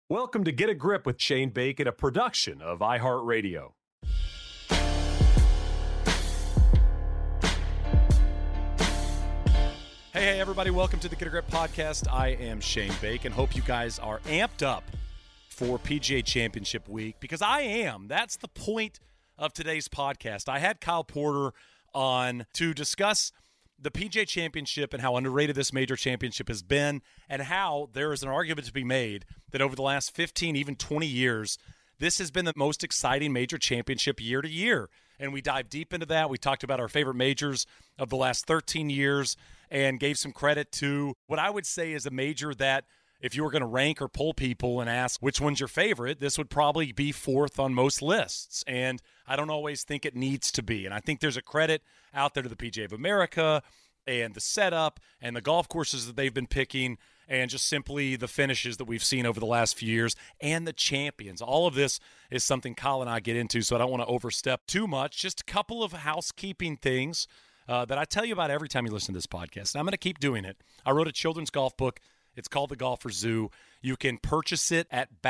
Welcome to Get a Grip with Shane Bacon, a production of iHeartRadio. Hey, everybody. Welcome to the Get a Grip podcast. I am Shane Bacon. Hope you guys are amped up for PGA Championship week, because I am. That's the point of today's podcast. I had Kyle Porter on to discuss the PGA Championship and how underrated this major championship has been, and how there is an argument to be made that over the last 15, even 20 years, this has been the most exciting major championship year to year. And we dive deep into that. We talked about our favorite majors of the last 13 years and gave some credit to what I would say is a major that, if you were going to rank or poll people and ask which one's your favorite, this would probably be fourth on most lists. And I don't always think it needs to be. And I think there's a credit out there to the PGA of America and the setup and the golf courses that they've been picking, and just simply the finishes that we've seen over the last few years and the champions. All of this is something Kyle and I get into, so I don't want to overstep too much. Just a couple of housekeeping things that I tell you about every time you listen to this podcast. And I'm going to keep doing it. I wrote a children's golf book. It's called The Golfer Zoo. You can purchase it at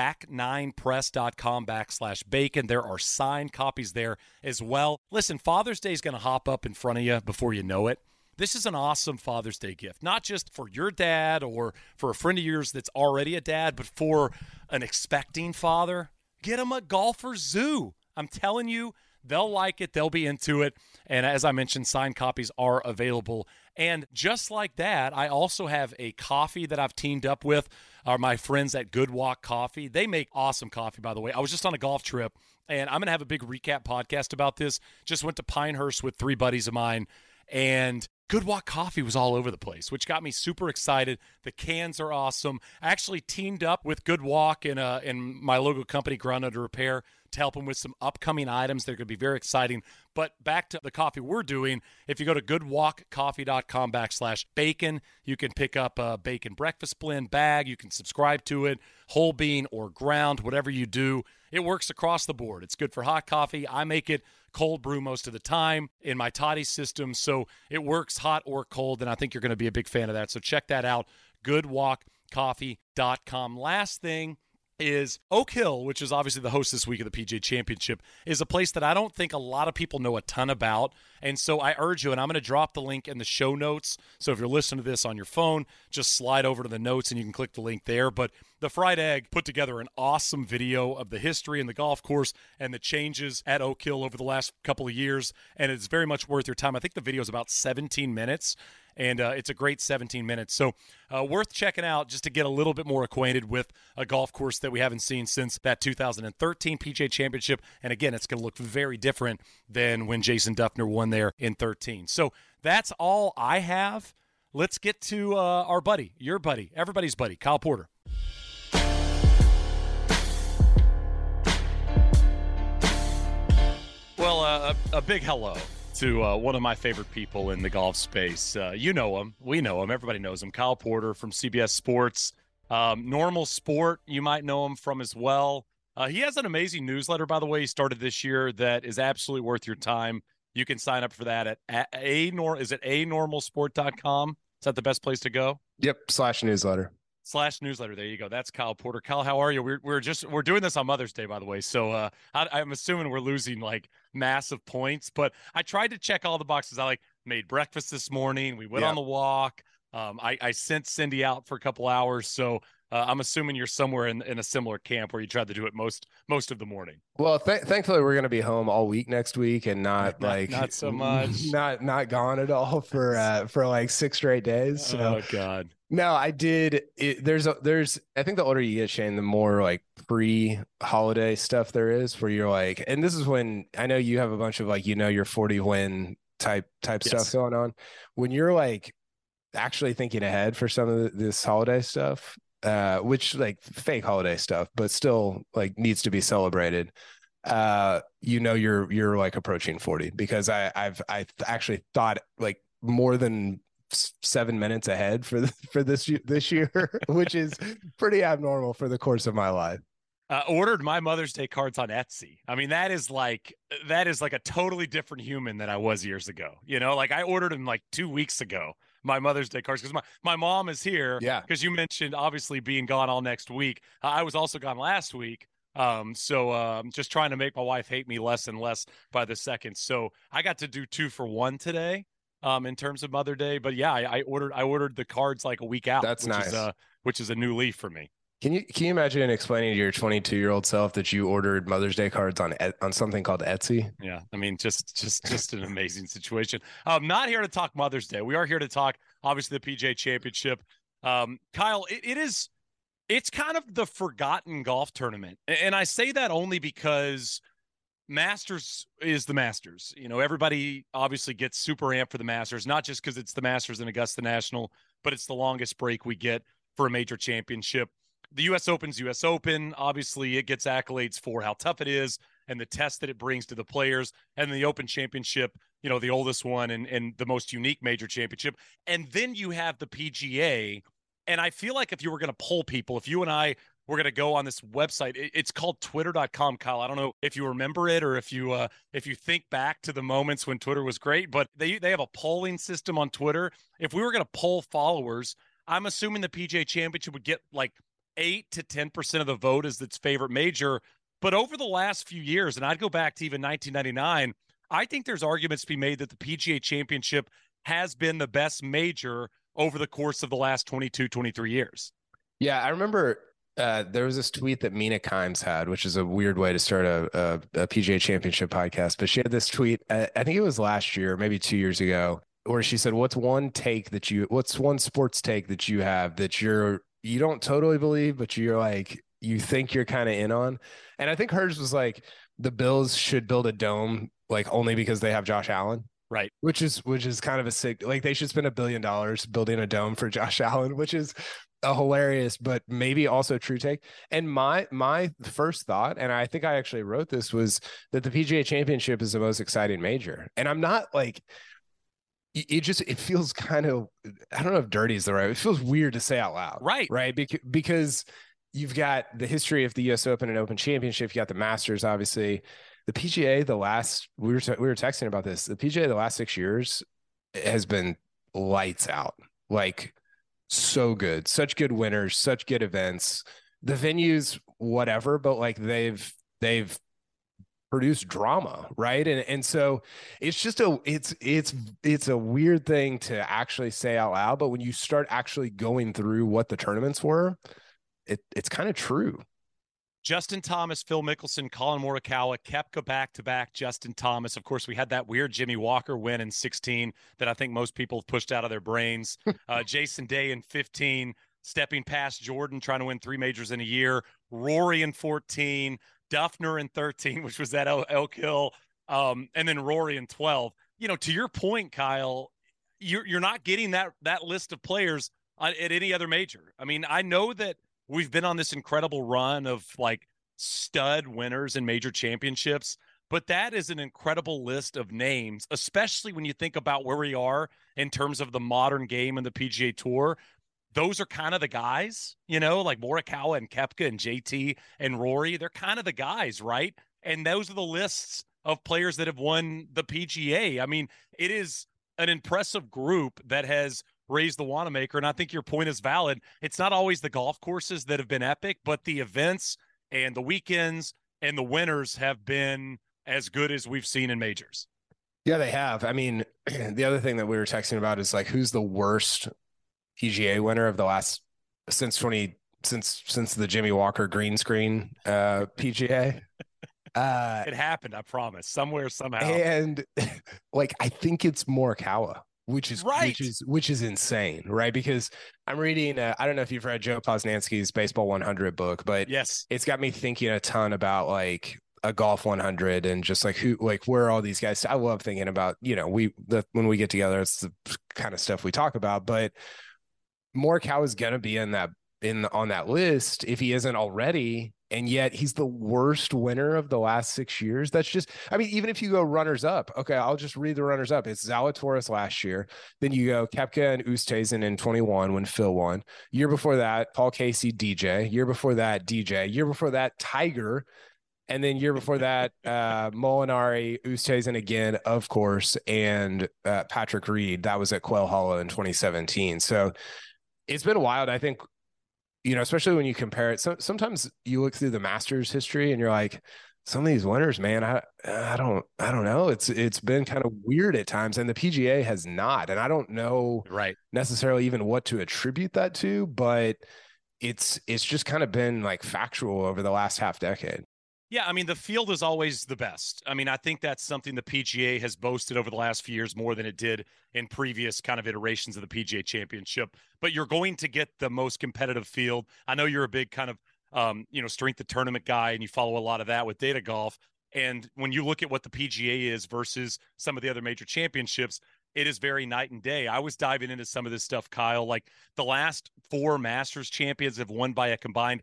back9press.com/bacon. There are signed copies there as well. Listen, Father's Day is going to hop up in front of you before you know it. This is an awesome Father's Day gift, not just for your dad or for a friend of yours that's already a dad, but for an expecting father. Get them a Golfer Zoo. I'm telling you, they'll like it. They'll be into it. And as I mentioned, signed copies are available. And just like that, I also have a coffee that I've teamed up with my friends at Good Walk Coffee. They make awesome coffee, by the way. I was just on a golf trip, and I'm going to have a big recap podcast about this. Just went to Pinehurst with 3 buddies of mine, and Good Walk Coffee was all over the place, which got me super excited. The cans are awesome. I actually teamed up with Good Walk and my local company, Ground Under Repair, to help them with some upcoming items that are going to be very exciting. But back to the coffee we're doing, if you go to goodwalkcoffee.com/bacon, you can pick up a bacon breakfast blend bag. You can subscribe to it, whole bean or ground, whatever you do. It works across the board. It's good for hot coffee. I make it cold brew most of the time in my toddy system, so it works hot or cold, and I think you're going to be a big fan of that. So check that out, goodwalkcoffee.com. Last thing is Oak Hill, which is obviously the host this week of the PGA Championship, is a place that I don't think a lot of people know a ton about. And so I urge you, and I'm going to drop the link in the show notes. So if you're listening to this on your phone, just slide over to the notes and you can click the link there. But the Fried Egg put together an awesome video of the history and the golf course and the changes at Oak Hill over the last couple of years. And it's very much worth your time. I think the video is about 17 minutes. And it's a great 17 minutes. So worth checking out just to get a little bit more acquainted with a golf course that we haven't seen since that 2013 PGA Championship. And again, it's going to look very different than when Jason Duffner won there in 13. So that's all I have. Let's get to our buddy, your buddy, everybody's buddy, Kyle Porter. Well, a big hello to one of my favorite people in the golf space. You know him. We know him. Everybody knows him. Kyle Porter from CBS Sports. Normal Sport, you might know him from as well. He has an amazing newsletter, by the way, he started this year that is absolutely worth your time. You can sign up for that at anormalsport.com. Is that the best place to go? Yep, /newsletter. /newsletter. There you go. That's Kyle Porter. Kyle, how are you? We're doing this on Mother's Day, by the way. So I'm assuming we're losing like massive points, but I tried to check all the boxes. I made breakfast this morning. We went on the walk. I sent Cindy out for a couple hours. So I'm assuming you're somewhere in a similar camp where you tried to do it most of the morning. Well, thankfully we're going to be home all week next week and not so much, not gone at all for like 6 straight days. So. Oh God. No, I did. There's I think the older you get, Shane, the more like pre-holiday stuff there is where you're like, and this is when I know you have a bunch of like, your 40 win type stuff going on. When you're like actually thinking ahead for some of this holiday stuff, which like fake holiday stuff, but still like needs to be celebrated. You're like approaching 40 because I've actually thought like more than 7 minutes ahead for this year, which is pretty abnormal for the course of my life. Ordered my Mother's Day cards on Etsy. I mean, that is like a totally different human than I was years ago. Like I ordered them like 2 weeks ago. my Mother's Day cards because my mom is here. Yeah. Because you mentioned obviously being gone all next week. I was also gone last week. So I'm just trying to make my wife hate me less and less by the second. So I got to do 2-for-1 today, in terms of Mother Day. But yeah, I ordered the cards like a week out. That's nice. Which is a new leaf for me. Can you imagine explaining to your 22-year-old self that you ordered Mother's Day cards on something called Etsy? Yeah, I mean, just an amazing situation. Not here to talk Mother's Day. We are here to talk obviously the PGA Championship. Kyle, it's kind of the forgotten golf tournament, and I say that only because Masters is the Masters. You know, everybody obviously gets super amped for the Masters, not just because it's the Masters and Augusta National, but it's the longest break we get for a major championship. The U.S. Open's U.S. Open. Obviously, it gets accolades for how tough it is and the test that it brings to the players. And the Open Championship, you know, the oldest one and the most unique major championship. And then you have the PGA. And I feel like if you were going to poll people, if you and I were going to go on this website, it's called twitter.com, Kyle. I don't know if you remember it or if you think back to the moments when Twitter was great, but they have a polling system on Twitter. If we were going to poll followers, I'm assuming the PGA Championship would get like 8 to 10% of the vote as its favorite major. But over the last few years, and I'd go back to even 1999, I think there's arguments to be made that the PGA Championship has been the best major over the course of the last 22, 23 years. Yeah, I remember there was this tweet that Mina Kimes had, which is a weird way to start a PGA Championship podcast. But she had this tweet, I think it was last year, maybe 2 years ago, where she said, what's one sports take that you have that you don't totally believe, but you're like, you think you're kind of in on? And I think hers was like, the Bills should build a dome, like only because they have Josh Allen. Right. Which is kind of a sick, like they should spend $1 billion building a dome for Josh Allen, which is a hilarious, but maybe also true take. And my first thought, and I think I actually wrote this, was that the PGA Championship is the most exciting major. And I'm not like, it feels kind of, I don't know if dirty is the right, it feels weird to say out loud. Right. Because you've got the history of the US Open and Open Championship. You got the Masters, obviously. The PGA, we were texting about this. The PGA, the last 6 years has been lights out. Like, so good, such good winners, such good events. The venues, whatever, but like they've produce drama, right? And so it's just it's a weird thing to actually say out loud, but when you start actually going through what the tournaments were, it's kind of true. Justin Thomas, Phil Mickelson, Colin Morikawa, Koepka back-to-back, Justin Thomas. Of course, we had that weird Jimmy Walker win in 16 that I think most people have pushed out of their brains. Jason Day in 15, stepping past Jordan, trying to win 3 majors in a year. Rory in 14, Duffner in 13, which was that Elk Hill, and then Rory in 12. You know, to your point, Kyle, you're not getting that list of players at any other major. I mean, I know that we've been on this incredible run of like stud winners in major championships, but that is an incredible list of names, especially when you think about where we are in terms of the modern game and the PGA Tour. Those are kind of the guys, you know, like Morikawa and Koepka and JT and Rory. They're kind of the guys, right? And those are the lists of players that have won the PGA. I mean, it is an impressive group that has raised the Wanamaker, and I think your point is valid. It's not always the golf courses that have been epic, but the events and the weekends and the winners have been as good as we've seen in majors. Yeah, they have. I mean, the other thing that we were texting about is like, who's the worst PGA winner of the last since the Jimmy Walker green screen PGA? It happened, I promise, somewhere, somehow. And like, I think it's Morikawa, which is right, which is insane, right? Because I'm reading, I don't know if you've read Joe Posnanski's Baseball 100 book, but yes, it's got me thinking a ton about like a golf 100 and just like where are all these guys? I love thinking about, you know, when we get together, it's the kind of stuff we talk about, but Morikawa is going to be on that list if he isn't already. And yet he's the worst winner of the last 6 years. That's just, I mean, even if you go runners up, okay, I'll just read the runners up. It's Zalatoris last year. Then you go Koepka and Oosthuizen in 21 when Phil won. Year before that, Paul Casey, DJ. Year before that, DJ. Year before that, Tiger. And then year before that, Molinari, Oosthuizen again, of course, and Patrick Reed. That was at Quail Hollow in 2017. So it's been wild. I think, especially when you compare it. So sometimes you look through the Masters history and you're like, some of these winners, man, I don't know. It's been kind of weird at times, and the PGA has not. And I don't know necessarily even what to attribute that to, but it's just kind of been like factual over the last half decade. Yeah, I mean, the field is always the best. I mean, I think that's something the PGA has boasted over the last few years more than it did in previous kind of iterations of the PGA Championship. But you're going to get the most competitive field. I know you're a big kind of strength of tournament guy, and you follow a lot of that with Data Golf. And when you look at what the PGA is versus some of the other major championships, it is very night and day. I was diving into some of this stuff, Kyle. Like the last 4 Masters champions have won by a combined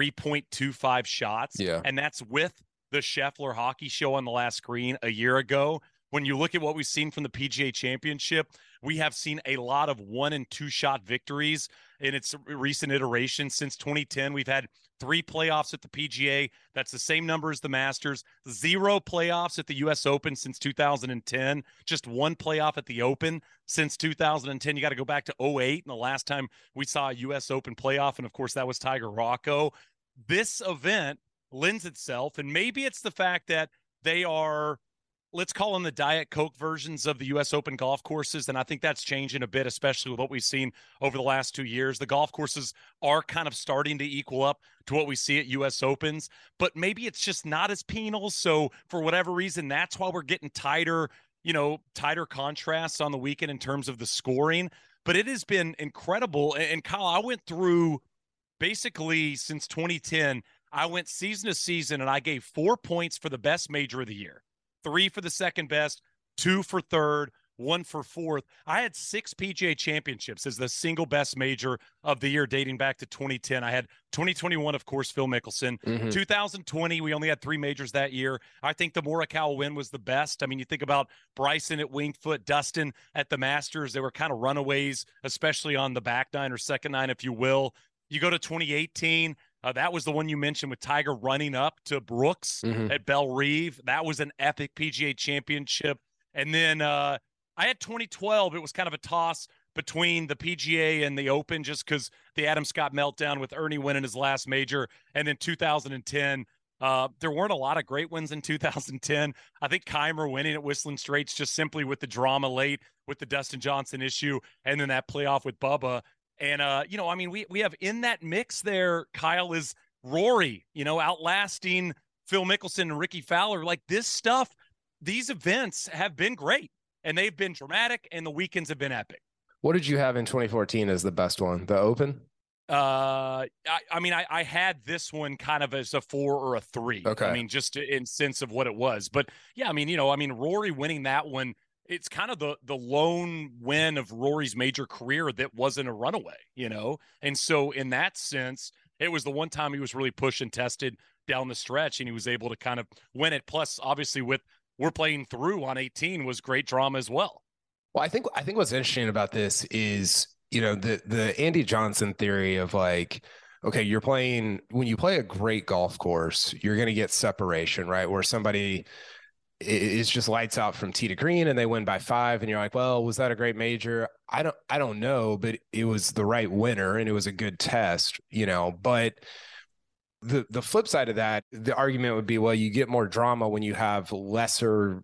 3.25 shots. Yeah. And that's with the Scheffler Hockey Show on the last screen a year ago. When you look at what we've seen from the PGA Championship, we have seen a lot of 1- and 2-shot victories in its recent iteration. Since 2010, we've had 3 playoffs at the PGA. That's the same number as the Masters. 0 playoffs at the U.S. Open since 2010. Just 1 playoff at the Open since 2010. You got to go back to 2008, and the last time we saw a U.S. Open playoff, and of course that was Tiger Rocco. This event lends itself, and maybe it's the fact that they are, let's call them the Diet Coke versions of the U.S. Open golf courses. And I think that's changing a bit, especially with what we've seen over the last 2 years. The golf courses are kind of starting to equal up to what we see at U.S. Opens, but maybe it's just not as penal. So for whatever reason, that's why we're getting tighter contrasts on the weekend in terms of the scoring. But it has been incredible. And Kyle, I went through basically since 2010, I went season to season, and I gave 4 points for the best major of the year. 3 for the second best, 2 for third, 1 for fourth. I had 6 PGA championships as the single best major of the year dating back to 2010. I had 2021, of course, Phil Mickelson. 2020, we only had 3 majors that year. I think the Morikawa win was the best. I mean, you think about Bryson at Winged Foot, Dustin at the Masters. They were kind of runaways, especially on the back nine or second nine, if you will. You go to 2018, that was the one you mentioned with Tiger running up to Brooks at Bellerive. That was an epic PGA championship. And then I had 2012. It was kind of a toss between the PGA and the Open just because the Adam Scott meltdown with Ernie winning his last major. And then 2010, there weren't a lot of great wins in 2010. I think Keimer winning at Whistling Straits just simply with the drama late with the Dustin Johnson issue and then that playoff with Bubba. And, I mean, we have in that mix there, Kyle, is Rory, outlasting Phil Mickelson and Ricky Fowler. Like this stuff, these events have been great, and they've been dramatic, and the weekends have been epic. What did you have in 2014 as the best one? The Open? I had this one kind of as a 4 or a 3. Okay. I mean, just in sense of what it was. But, yeah, I mean, Rory winning that one, it's kind of the lone win of Rory's major career that wasn't a runaway, And so in that sense, it was the one time he was really pushed and tested down the stretch, and he was able to kind of win it. Plus, obviously, with we're playing through on 18 was great drama as well. Well, I think what's interesting about this is, the Andy Johnson theory of like, okay, when you play a great golf course, you're going to get separation, right? Where somebody it's just lights out from tee to green and they win by 5. And you're like, well, was that a great major? I don't know, but it was the right winner and it was a good test, but the flip side of that, the argument would be, well, you get more drama when you have less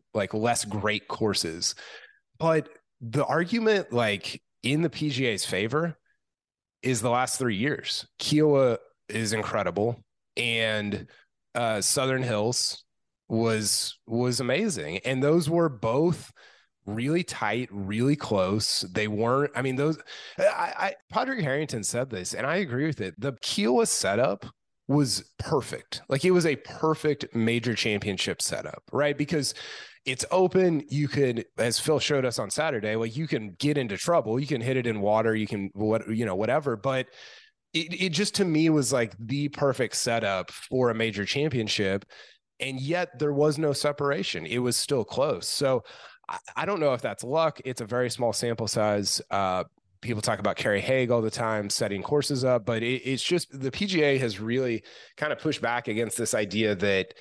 great courses. But the argument like in the PGA's favor is the last 3 years. Kiowa is incredible. And Southern Hills was amazing, and those were both really tight, really close. They weren't, I mean, those Padraig Harrington said this, and I agree with it. The Kiowa setup was perfect. Like it was a perfect major championship setup, right? Because it's open. You could, as Phil showed us on Saturday, like you can get into trouble, you can hit it in water, you can whatever, but it just to me was like the perfect setup for a major championship. And yet there was no separation. It was still close. So I don't know if that's luck. It's a very small sample size. People talk about Kerry Haig all the time, setting courses up, but it's just the PGA has really kind of pushed back against this idea that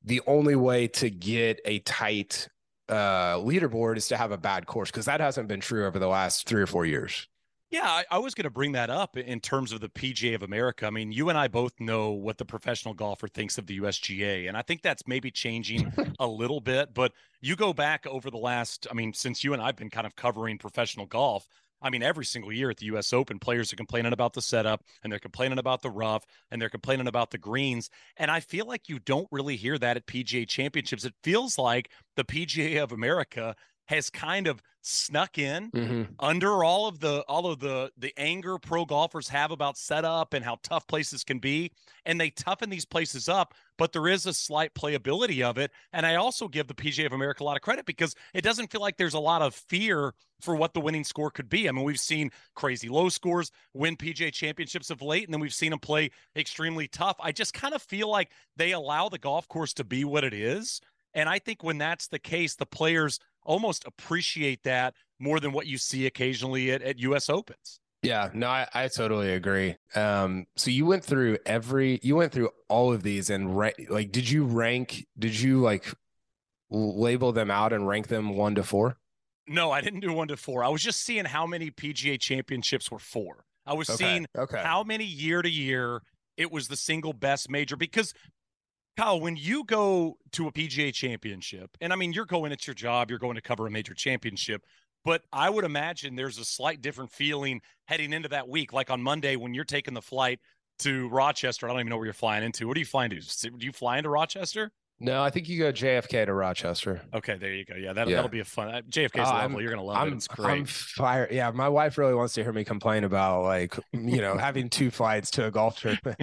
the only way to get a tight leaderboard is to have a bad course, because that hasn't been true over the last 3 or 4 years. Yeah, I was going to bring that up in terms of the PGA of America. I mean, you and I both know what the professional golfer thinks of the USGA, and I think that's maybe changing a little bit. But you go back over the last, I mean, since you and I've been kind of covering professional golf, I mean, every single year at the U.S. Open, players are complaining about the setup, and they're complaining about the rough, and they're complaining about the greens. And I feel like you don't really hear that at PGA Championships. It feels like the PGA of America has kind of snuck in under all of the anger pro golfers have about setup and how tough places can be, and they toughen these places up, but there is a slight playability of it. And I also give the PGA of America a lot of credit, because it doesn't feel like there's a lot of fear for what the winning score could be. I mean, we've seen crazy low scores win PGA Championships of late, and then we've seen them play extremely tough. I just kind of feel like they allow the golf course to be what it is. And I think when that's the case, the players almost appreciate that more than what you see occasionally at U.S. Opens. Yeah, no, I totally agree. So you went through all of these, and did you like label them out and rank them 1 to 4? No, I didn't do 1 to 4. I was just seeing how many PGA Championships were 4. I was seeing how many year to year it was the single best major, because Kyle, when you go to a PGA Championship, and I mean, you're going, it's your job, you're going to cover a major championship, but I would imagine there's a slight different feeling heading into that week. Like on Monday, when you're taking the flight to Rochester, I don't even know where you're flying into. What are you flying to? Do you fly into Rochester? No, I think you go JFK to Rochester. Okay, there you go. Yeah, that'll be a fun. JFK's lovely. You're gonna love it. It's great. I'm fired. Yeah, my wife really wants to hear me complain about, like, having 2 flights to a golf tournament.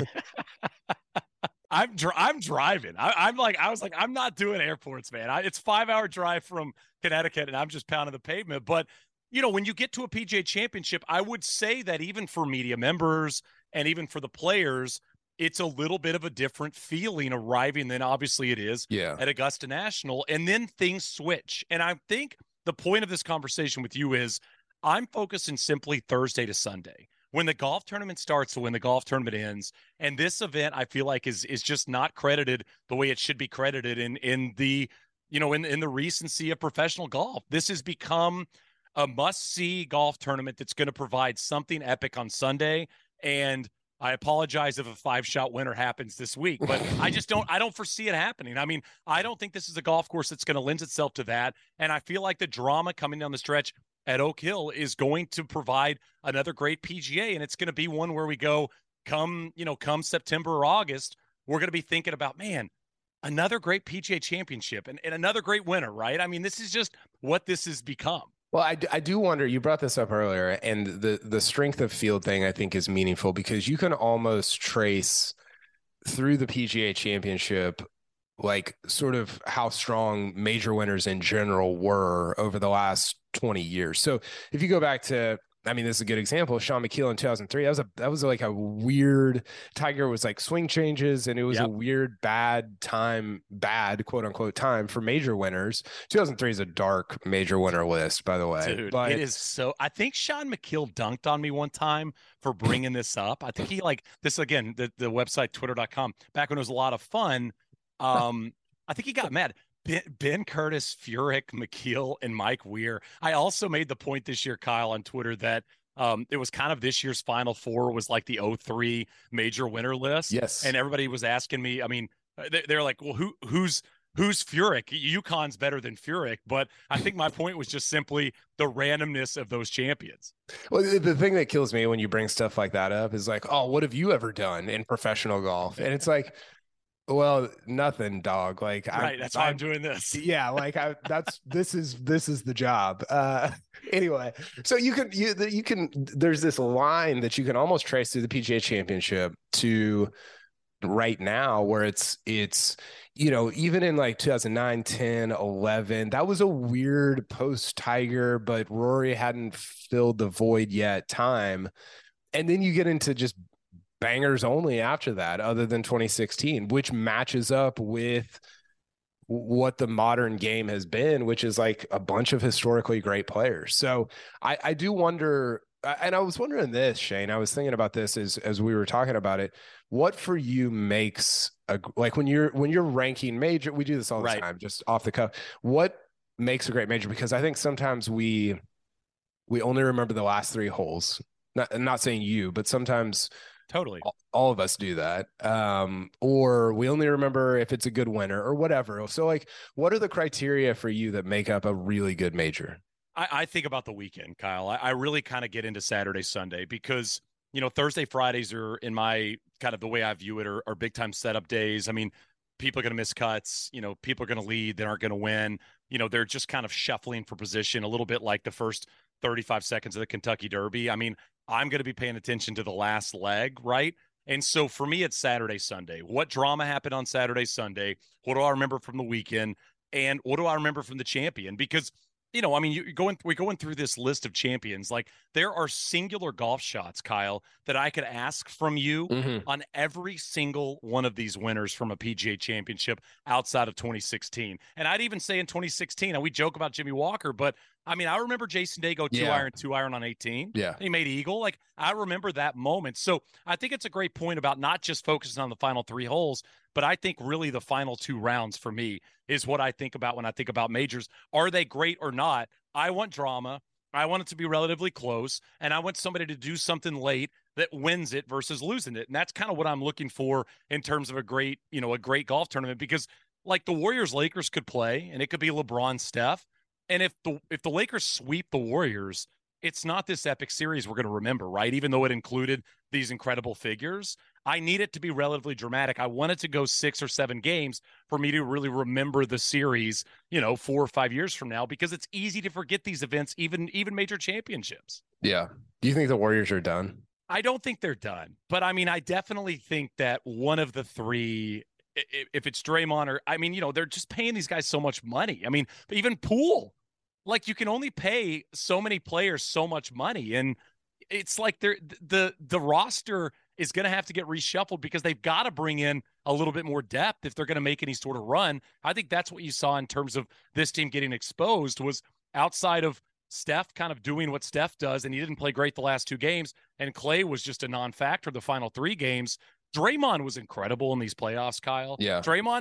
I'm driving. I was like, I'm not doing airports, man. It's 5-hour drive from Connecticut, and I'm just pounding the pavement. But, when you get to a PGA Championship, I would say that even for media members and even for the players, it's a little bit of a different feeling arriving than obviously it is at Augusta National. And then things switch. And I think the point of this conversation with you is I'm focusing simply Thursday to Sunday, when the golf tournament starts to when the golf tournament ends. And this event, I feel like is just not credited the way it should be credited in the recency of professional golf. This has become a must-see golf tournament that's going to provide something epic on Sunday. And I apologize if a 5-shot winner happens this week, but I don't foresee it happening. I mean, I don't think this is a golf course that's going to lend itself to that. And I feel like the drama coming down the stretch at Oak Hill is going to provide another great PGA. And it's going to be one where we go come September or August, we're going to be thinking about, man, another great PGA Championship and another great winner, right? I mean, this is just what this has become. Well, I do wonder, you brought this up earlier, and the strength of field thing I think is meaningful, because you can almost trace through the PGA Championship, like, sort of how strong major winners in general were over the last 20 years. So if you go back to, I mean, this is a good example, Sean McKeel in 2003, that was like a weird, Tiger was like swing changes, and it was a weird, bad quote unquote time for major winners. 2003 is a dark major winner list, by the way. Dude, but it is so, I think Sean McKeel dunked on me one time for bringing this up. I think he, like, this again, the website, twitter.com, back when it was a lot of fun. I think he got mad. Ben Curtis, Furyk, McKeel, and Mike Weir. I also made the point this year, Kyle, on Twitter that it was kind of this year's Final Four was like the 03 major winner list. Yes. And everybody was asking me, I mean, they're like, well, who's Furyk? UConn's better than Furyk. But I think my point was just simply the randomness of those champions. Well, the thing that kills me when you bring stuff like that up is like, oh, what have you ever done in professional golf? And it's like, well, nothing, dog. Like, right. That's why I'm doing this. Yeah. Like, this is the job. Anyway, so you can, there's this line that you can almost trace through the PGA Championship to right now, where it's, even in like 2009, 10, 11, that was a weird post Tiger, but Rory hadn't filled the void yet time. And then you get into just bangers only after that, other than 2016, which matches up with what the modern game has been, which is like a bunch of historically great players. So I do wonder, And I was wondering this, Shane. I was thinking about this as we were talking about it. What for you makes like when you're ranking major? We do this all the Right. time, just off the cuff. What makes a great major? Because I think sometimes we only remember the last three holes. Not saying you, but sometimes Totally. all of us do that. Or we only remember if it's a good winner or whatever. So like, what are the criteria for you that make up a really good major? I think about the weekend, Kyle. I really kind of get into Saturday, Sunday because, Thursday, Fridays are in my kind of the way I view it are big time setup days. I mean, people are going to miss cuts. People are going to lead. They aren't going to win. They're just kind of shuffling for position a little bit like the first 35 seconds of the Kentucky Derby. I mean, I'm going to be paying attention to the last leg, right? And so for me, it's Saturday, Sunday. What drama happened on Saturday, Sunday? What do I remember from the weekend? And what do I remember from the champion? Because I mean, we're going through this list of champions. Like there are singular golf shots, Kyle, that I could ask from you Mm-hmm. on every single one of these winners from a PGA championship outside of 2016. And I'd even say in 2016, and we joke about Jimmy Walker, but I mean, I remember Jason Day go Yeah. two iron on 18. Yeah. He made eagle. Like I remember that moment. So I think it's a great point about not just focusing on the final three holes, but I think really the final two rounds for me is what I think about when I think about majors. Are they great or not? I want drama. I want it to be relatively close, and I want somebody to do something late that wins it versus losing it. And that's kind of what I'm looking for in terms of a great golf tournament because like the Warriors Lakers could play and it could be LeBron Steph. And if the Lakers sweep the Warriors, it's not this epic series we're going to remember, right? Even though it included these incredible figures. I need it to be relatively dramatic. I want it to go 6 or 7 games for me to really remember the series, 4 or 5 years from now, because it's easy to forget these events, even major championships. Yeah. Do you think the Warriors are done? I don't think they're done, but I mean, I definitely think that one of the three, if it's Draymond or, I mean, they're just paying these guys so much money. I mean, even Poole, like you can only pay so many players so much money, and it's like the roster is going to have to get reshuffled because they've got to bring in a little bit more depth if they're going to make any sort of run. I think that's what you saw in terms of this team getting exposed was outside of Steph kind of doing what Steph does, and he didn't play great the last 2 games, and Clay was just a non-factor the final 3 games. Draymond was incredible in these playoffs, Kyle. Yeah.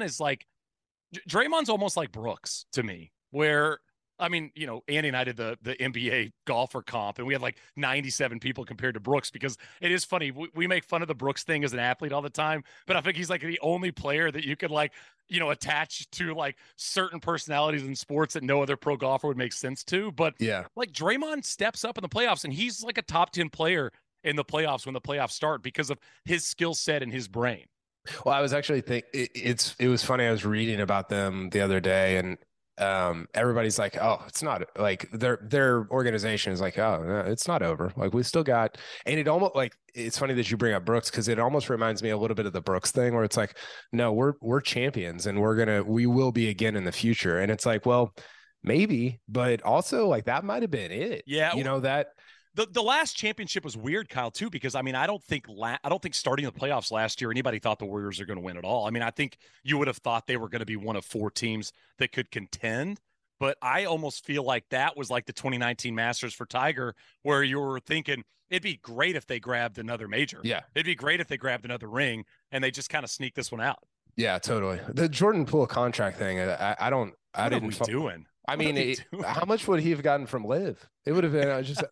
Draymond's almost like Brooks to me, where I mean, Andy and I did the NBA golfer comp, and we had like 97 people compared to Brooks because it is funny. We make fun of the Brooks thing as an athlete all the time, but I think he's like the only player that you could like, attach to like certain personalities in sports that no other pro golfer would make sense to. But Yeah. like Draymond steps up in the playoffs, and he's like a top 10 player in the playoffs when the playoffs start because of his skill set and his brain. Well, I was actually it was funny. I was reading about them the other day, and everybody's like, oh, it's not like their organization is like, oh, no, it's not over. Like we still got, and it almost like it's funny that you bring up Brooks because it almost reminds me a little bit of the Brooks thing where it's like, no, we're champions and we will be again in the future. And it's like, well, maybe, but also like that might have been it. Yeah. That the last championship was weird, Kyle, too, because I mean, I don't think starting the playoffs last year anybody thought the Warriors are going to win at all. I mean, I think you would have thought they were going to be one of 4 teams that could contend, but I almost feel like that was like the 2019 Masters for Tiger, where you were thinking it'd be great if they grabbed another major. Yeah, it'd be great if they grabbed another ring, and they just kind of sneak this one out. Yeah, totally. The Jordan Poole contract thing, I don't. What are we doing? I mean, how much would he have gotten from Liv? It would have been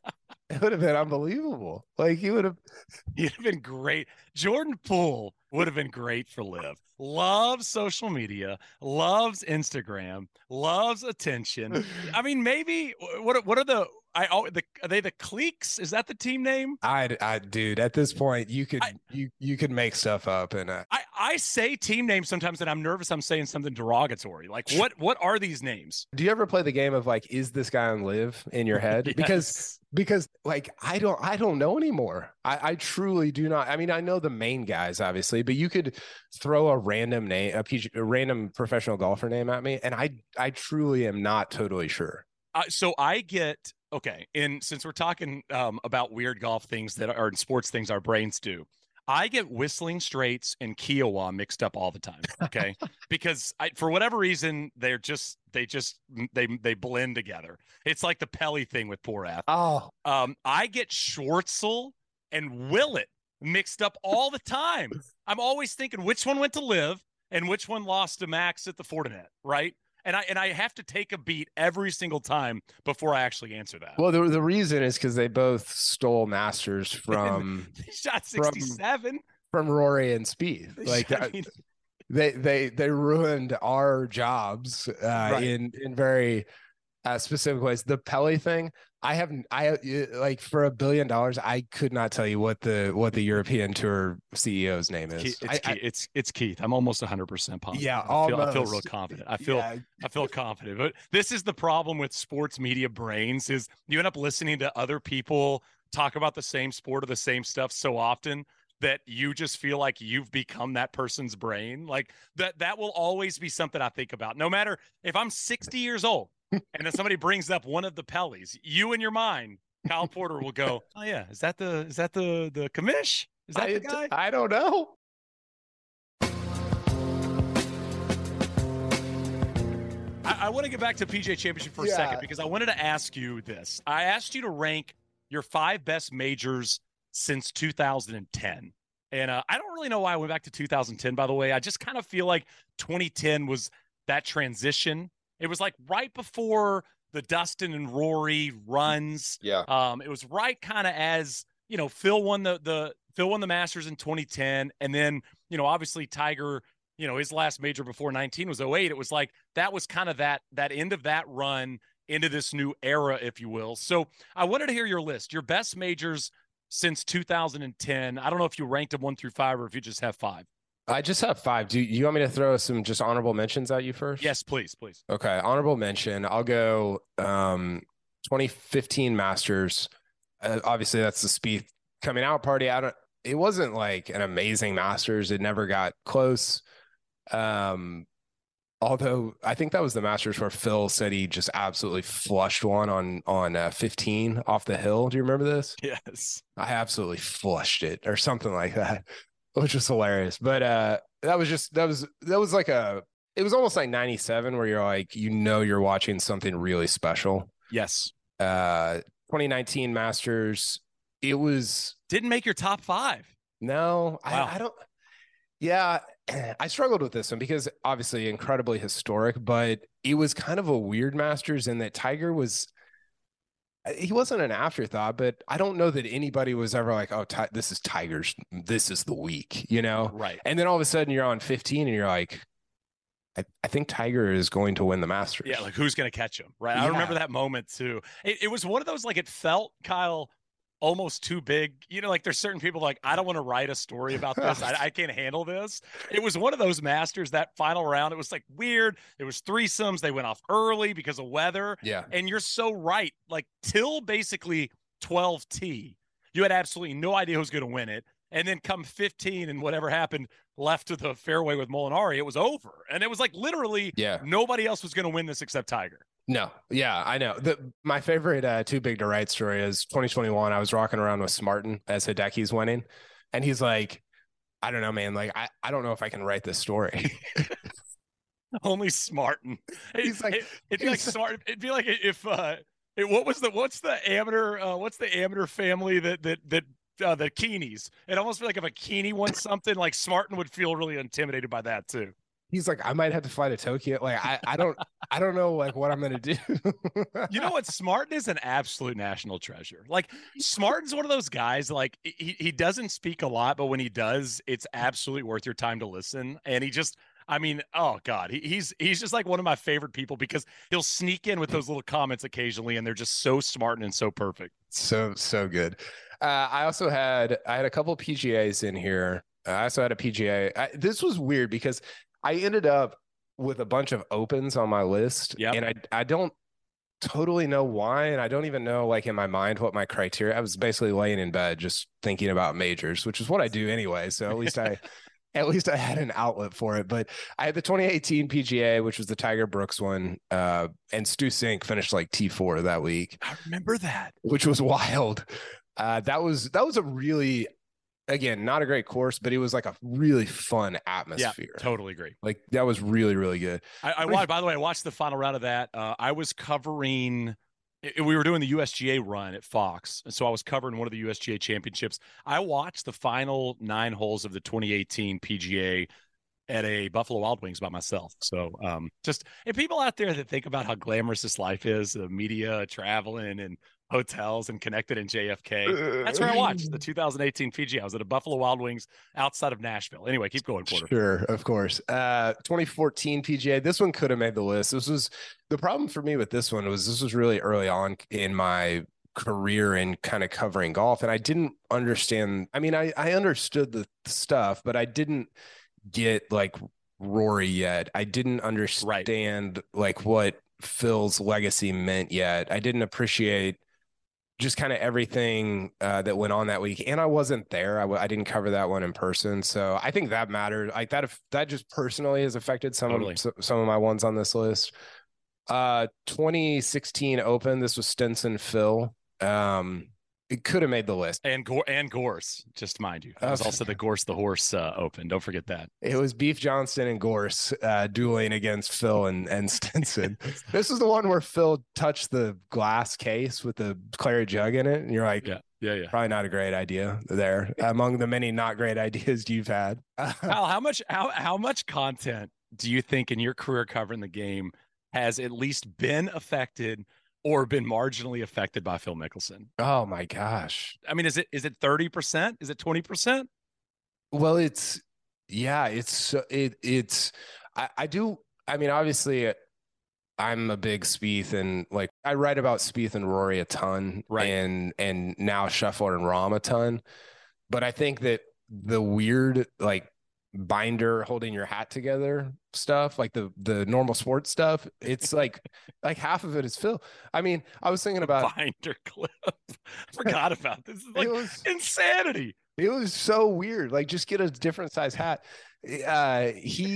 it would have been unbelievable. Like he'd have been great. Jordan Poole would have been great for Liv. Loves social media, loves Instagram, loves attention. I mean, maybe what are are they the Cliques? Is that the team name? Dude, at this point, you could make stuff up, and I say team names sometimes, and I'm nervous. I'm saying something derogatory. Like what are these names? Do you ever play the game of like, is this guy on Liv in your head? Yes. Because like I don't know anymore. I truly do not. I mean, I know the main guys obviously, but you could throw a random name, a random professional golfer name at me, and I truly am not totally sure. So I get. Okay, and since we're talking about weird golf things that are sports things our brains do, I get Whistling Straits and Kiowa mixed up all the time. Okay, because for whatever reason they blend together. It's like the Pelly thing with Porath. Oh, I get Schwartzel and Willett mixed up all the time. I'm always thinking which one went to Live and which one lost to Max at the Fortinet, right? And I have to take a beat every single time before I actually answer that. well, the reason is because they both stole Masters from they shot 67 from Rory and Spieth. They ruined our jobs Right. in very specific ways. The Pelly thing, I like for $1 billion, I could not tell you what the European Tour CEO's name is. It's Keith. I'm almost 100% positive. Yeah, I feel real confident. I feel confident. But this is the problem with sports media brains: is you end up listening to other people talk about the same sport or the same stuff so often that you just feel like you've become that person's brain. Like that will always be something I think about. No matter if I'm 60 years old and then somebody brings up one of the Pellys, you in your mind, Kyle Porter will go, "Oh yeah, is that the commish? Is that the guy?" I don't know. I want to get back to PGA Championship for a second because I wanted to ask you this. I asked you to rank your 5 best majors since 2010. And I don't really know why I went back to 2010, by the way. I just kind of feel like 2010 was that transition. It was like right before the Dustin and Rory runs. Yeah. It was right kind of as, Phil won the Masters in 2010. And then, obviously Tiger, his last major before 19 was 08. It was like that was kind of that end of that run into this new era, if you will. So I wanted to hear your list, your best majors since 2010. I don't know if you ranked them 1 through 5 or if you just have 5. I just have 5. Do you want me to throw some just honorable mentions at you first? Yes, please. Okay. Honorable mention. I'll go 2015 Masters. Obviously that's the Spieth coming out party. It wasn't like an amazing Masters. It never got close. Although I think that was the Masters where Phil said he just absolutely flushed one on 15 off the hill. Do you remember this? Yes. I absolutely flushed it or something like that, which was hilarious. But that was like it was almost like 97 where you're like, you're watching something really special. Yes. 2019 Masters, it was didn't make your top 5. No, wow. I don't. Yeah, I struggled with this one because obviously incredibly historic, but it was kind of a weird Masters in that Tiger he wasn't an afterthought, but I don't know that anybody was ever like, oh, this is Tiger's, this is the week, Right. And then all of a sudden you're on 15 and you're like, I think Tiger is going to win the Masters. Yeah, like who's going to catch him, right? Yeah. I remember that moment too. It was one of those, like it felt, Kyle, almost too big. Like there's certain people like, I don't want to write a story about this. I can't handle this. It was one of those Masters, that final round. It was like weird. It was threesomes. They went off early because of weather. Yeah. And you're so right. Like till basically 12T, you had absolutely no idea who was going to win it. And then come 15 and whatever happened left to the fairway with Molinari, it was over. And it was like literally nobody else was going to win this except Tiger. No. Yeah, I know. My favorite Too Big to Write story is 2021. I was rocking around with Smartin as Hideki's winning. And he's like, I don't know, man. Like, I don't know if I can write this story. Only Smartin. He's like, it'd be like smart. It'd be like if what's the amateur family that the Keeneys. It almost feel like if a Keeney won something, like Smartin would feel really intimidated by that too. He's like, I might have to fly to Tokyo. Like, I don't know like what I'm gonna do. You know what? Smartin is an absolute national treasure. Like Smartin's one of those guys, like he doesn't speak a lot, but when he does, it's absolutely worth your time to listen. And oh God, he's just like one of my favorite people because he'll sneak in with those little comments occasionally, and they're just so smart and so perfect. So good. I had a couple PGAs in here. I also had a PGA. This was weird because I ended up with a bunch of opens on my list. Yep. And I don't totally know why. And I don't even know, like, in my mind, what my criteria. I was basically laying in bed just thinking about majors, which is what I do anyway. So at least I had an outlet for it. But I had the 2018 PGA, which was the Tiger Brooks one. And Stu Cink finished like T4 that week. I remember that. Which was wild. That was a really again, not a great course, but it was like a really fun Yeah, atmosphere. totally agree. Like that was really, really good. I watched, by the way, I watched the final round of that. I was covering, we were doing the USGA run at Fox. And so I was covering one of the USGA championships. I watched the final 9 holes of the 2018 PGA at a Buffalo Wild Wings by myself. So just, and people out there that think about how glamorous this life is, the media, traveling and hotels and connected in JFK. That's where I watched the 2018 PGA. I was at a Buffalo Wild Wings outside of Nashville. Anyway, keep going, Porter. Sure, of course. 2014 PGA. This one could have made the list. This was the problem for me with this one was this was really early on in my career in kind of covering golf, and I didn't understand. I mean, I understood the stuff, but I didn't get like Rory yet. I didn't understand like what Phil's legacy meant yet. I didn't appreciate just kind of everything that went on that week. And I wasn't there. I didn't cover that one in person. So I think that mattered. Like that just personally has affected some of my ones on this list. 2016 Open. This was Stenson Phil. It could have made the list. And Gorse, just mind you. That was also the Gorse the Horse Open. Don't forget that. It was Beef Johnston and Gorse dueling against Phil and Stenson. This is the one where Phil touched the glass case with the claret jug in it. And you're like, yeah. Probably not a great idea there among the many not great ideas you've had. Kyle, how much content do you think in your career covering the game has at least been affected or been marginally affected by Phil Mickelson? Oh my gosh. I mean, is it 30%? Is it 20%? Well, I mean, obviously I'm a big Spieth, and like I write about Spieth and Rory a ton, right? And now Scheffler and Rahm a ton. But I think that the weird like binder holding your hat together stuff, like the normal sports stuff, it's like half of it is Phil. I mean, I was thinking about binder clip. I forgot about this. Is like insanity. It was so weird. Like, just get a different size hat. I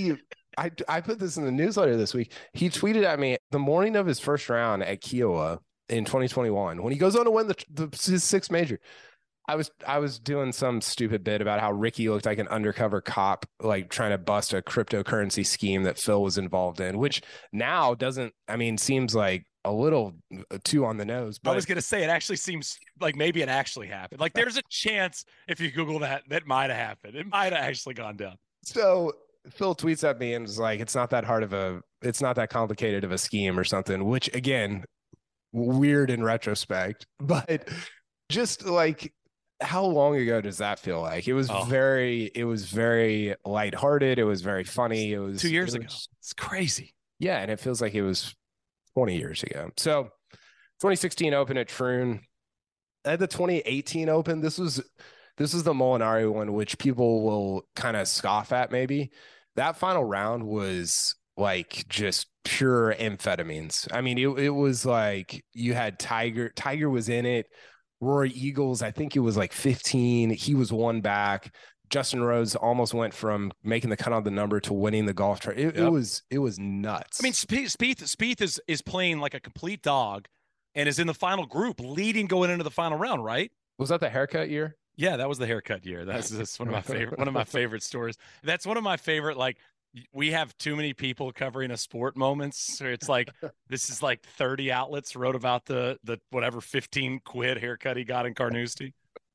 put this in the newsletter this week. He tweeted at me the morning of his first round at Kiowa in 2021 when he goes on to win his sixth major. I was doing some stupid bit about how Ricky looked like an undercover cop, like trying to bust a cryptocurrency scheme that Phil was involved in, which now seems like a little too on the nose. But I was going to say, it actually seems like maybe it actually happened. Like there's a chance if you Google that might have happened. It might have actually gone down. So Phil tweets at me and was like, it's not that complicated of a scheme or something, which again, weird in retrospect, but just like, how long ago does that feel like? It was very lighthearted. It was very funny. It was 2 years ago. It's crazy. Yeah. And it feels like it was 20 years ago. So 2016 Open at Troon. At the 2018 Open, this was the Molinari one, which people will kind of scoff at maybe. That final round was like just pure amphetamines. I mean, it was like you had Tiger was in it. Rory Eagles, I think it was like 15. He was one back. Justin Rose almost went from making the cut on the number to winning the golf tournament. It was nuts. I mean, Spieth is playing like a complete dog and is in the final group, leading going into the final round, right? Was that the haircut year? Yeah, that was the haircut year. That's one of my favorite stories. That's one of my favorite, like, we have too many people covering a sport moments. It's like, this is like 30 outlets wrote about the whatever 15 quid haircut he got in Carnoustie.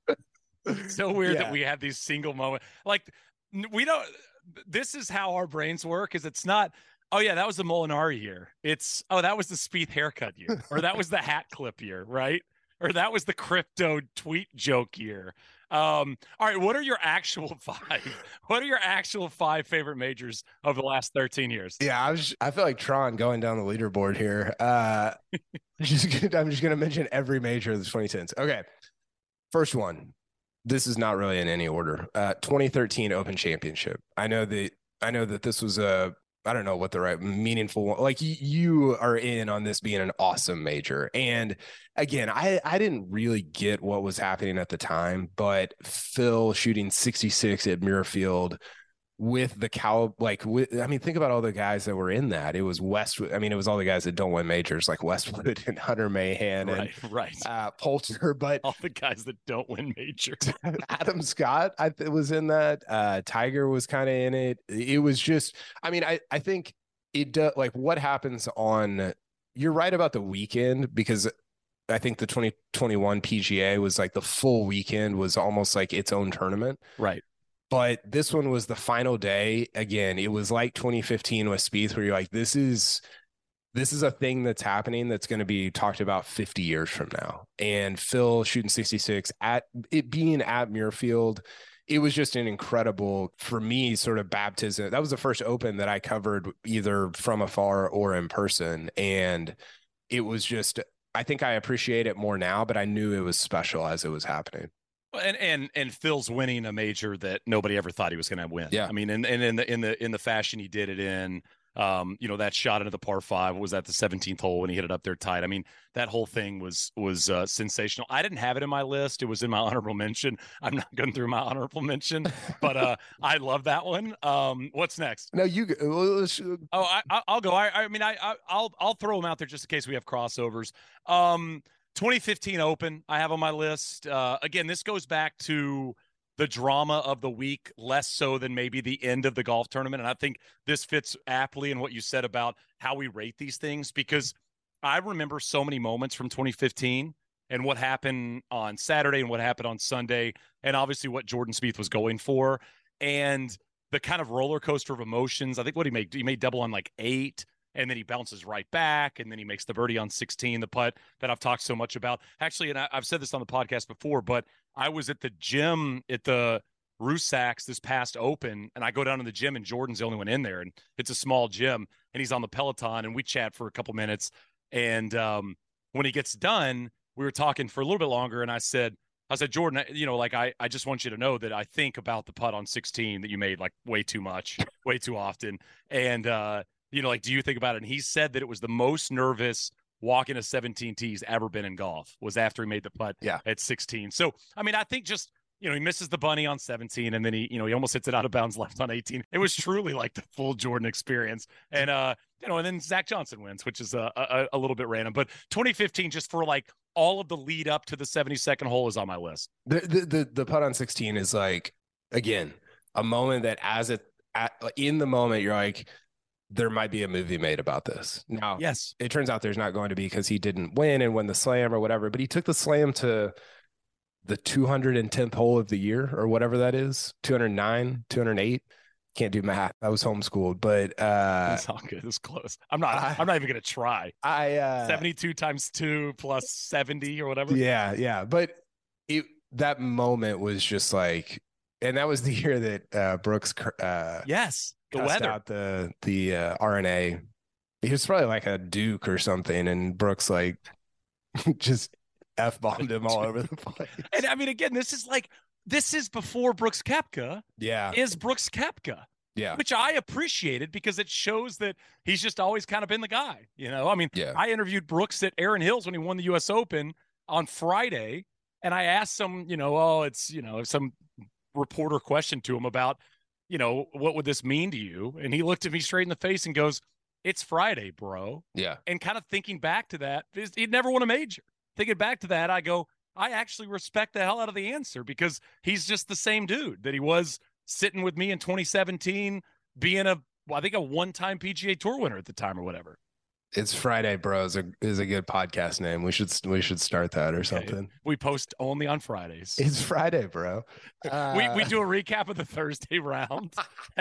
So weird that we have these single moments. Like, we don't, this is how our brains work, is it's not, oh yeah, that was the Molinari year. It's, oh, that was the Spieth haircut year, or that was the hat clip year, right? Or that was the crypto tweet joke year. All right, what are your actual 5? What are your actual 5 favorite majors of the last 13 years? Yeah, I feel like Tron going down the leaderboard here. I'm just gonna mention every major of the 2010s. Okay, first one. This is not really in any order. 2013 Open Championship. I know that this was I don't know what the right meaningful one, like you are in on this being an awesome major. And again, I didn't really get what was happening at the time, but Phil shooting 66 at Muirfield with the I mean, think about all the guys that were in that. It was Westwood. I mean, it was all the guys that don't win majors, like Westwood and Hunter Mahan and Poulter. But all the guys that don't win majors. Adam Scott, was in that. Tiger was kind of in it. It was just, I mean, I think it does, like, what happens on. You're right about the weekend, because I think the 2021 PGA was like the full weekend was almost like its own tournament. Right. But this one was the final day. Again, it was like 2015 with Spieth, where you're like, this is a thing that's happening that's going to be talked about 50 years from now. And Phil shooting 66 at it being at Muirfield, it was just an incredible, for me, sort of baptism. That was the first Open that I covered either from afar or in person. And it was just, I think I appreciate it more now, but I knew it was special as it was happening. And Phil's winning a major that nobody ever thought he was going to win. Yeah. I mean, and in the fashion he did it in, that shot into the par 5 was at the 17th hole when he hit it up there tight. I mean, that whole thing was sensational. I didn't have it in my list. It was in my honorable mention. I'm not going through my honorable mention, but I love that one. What's next? No, you. I'll go. I'll throw them out there just in case we have crossovers. 2015 Open, I have on my list. Again, this goes back to the drama of the week, less so than maybe the end of the golf tournament. And I think this fits aptly in what you said about how we rate these things, because I remember so many moments from 2015 and what happened on Saturday and what happened on Sunday, and obviously what Jordan Spieth was going for, and the kind of roller coaster of emotions. I think what he made double on like 8. And then he bounces right back, and then he makes the birdie on 16, the putt that I've talked so much about. Actually, and I've said this on the podcast before, but I was at the gym at the Rusacks this past Open, and I go down to the gym, and Jordan's the only one in there, and it's a small gym, and he's on the Peloton, and we chat for a couple minutes. And when he gets done, we were talking for a little bit longer, and I said, Jordan, I just want you to know that I think about the putt on 16 that you made like way too much, way too often. And, do you think about it? And he said that it was the most nervous walking a 17 tees ever been in golf was after he made the putt at 16. So, I mean, I think just, he misses the bunny on 17, and then he almost hits it out of bounds left on 18. It was truly like the full Jordan experience. And, and then Zach Johnson wins, which is a little bit random. But 2015, just for like all of the lead up to the 72nd hole, is on my list. The putt on 16 is like, again, a moment that in the moment, you're like, there might be a movie made about this. Now, yes, it turns out there's not going to be, because he didn't win and win the slam or whatever, but he took the slam to the 210th hole of the year or whatever that is, 209, 208. Can't do math. I was homeschooled, but it's all good. It's close. I'm not even going to try. 72 times 2 plus 70 or whatever. Yeah. But that moment was just like, and that was the year that Brooks, yes. The cussed weather out the RNA. He was probably like a Duke or something, and Brooks like just F-bombed him all over the place. And I mean, again, this is before Brooks Koepka. Yeah, is Brooks Koepka. Yeah, which I appreciated, because it shows that he's just always kind of been the guy. I mean, I interviewed Brooks at Aaron Hills when he won the U.S. Open on Friday, and I asked him, some reporter question to him about, what would this mean to you? And he looked at me straight in the face and goes, "It's Friday, bro." Yeah. And kind of thinking back to that, he'd never won a major. Thinking back to that, I go, I actually respect the hell out of the answer, because he's just the same dude that he was sitting with me in 2017, being a one-time PGA Tour winner at the time or whatever. It's Friday, bro, is a good podcast name. We should start that or something. We post only on Fridays. It's Friday, bro. We do a recap of the Thursday round.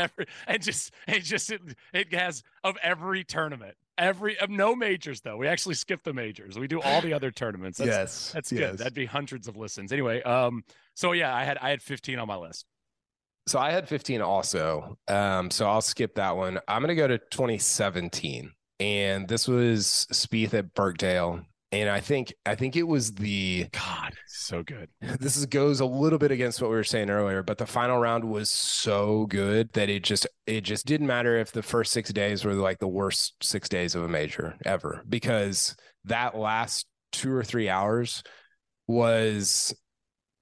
It has of every tournament. Of no majors, though. We actually skip the majors. We do all the other tournaments. That's good. That'd be hundreds of listens. Anyway, so yeah, I had 15 on my list. So I had 15 also. So I'll skip that one. I'm gonna go to 2017. And this was Spieth at Birkdale. And I think it was God, so good. This goes a little bit against what we were saying earlier, but the final round was so good that it just didn't matter if the first 6 days were like the worst 6 days of a major ever, because that last 2 or 3 hours was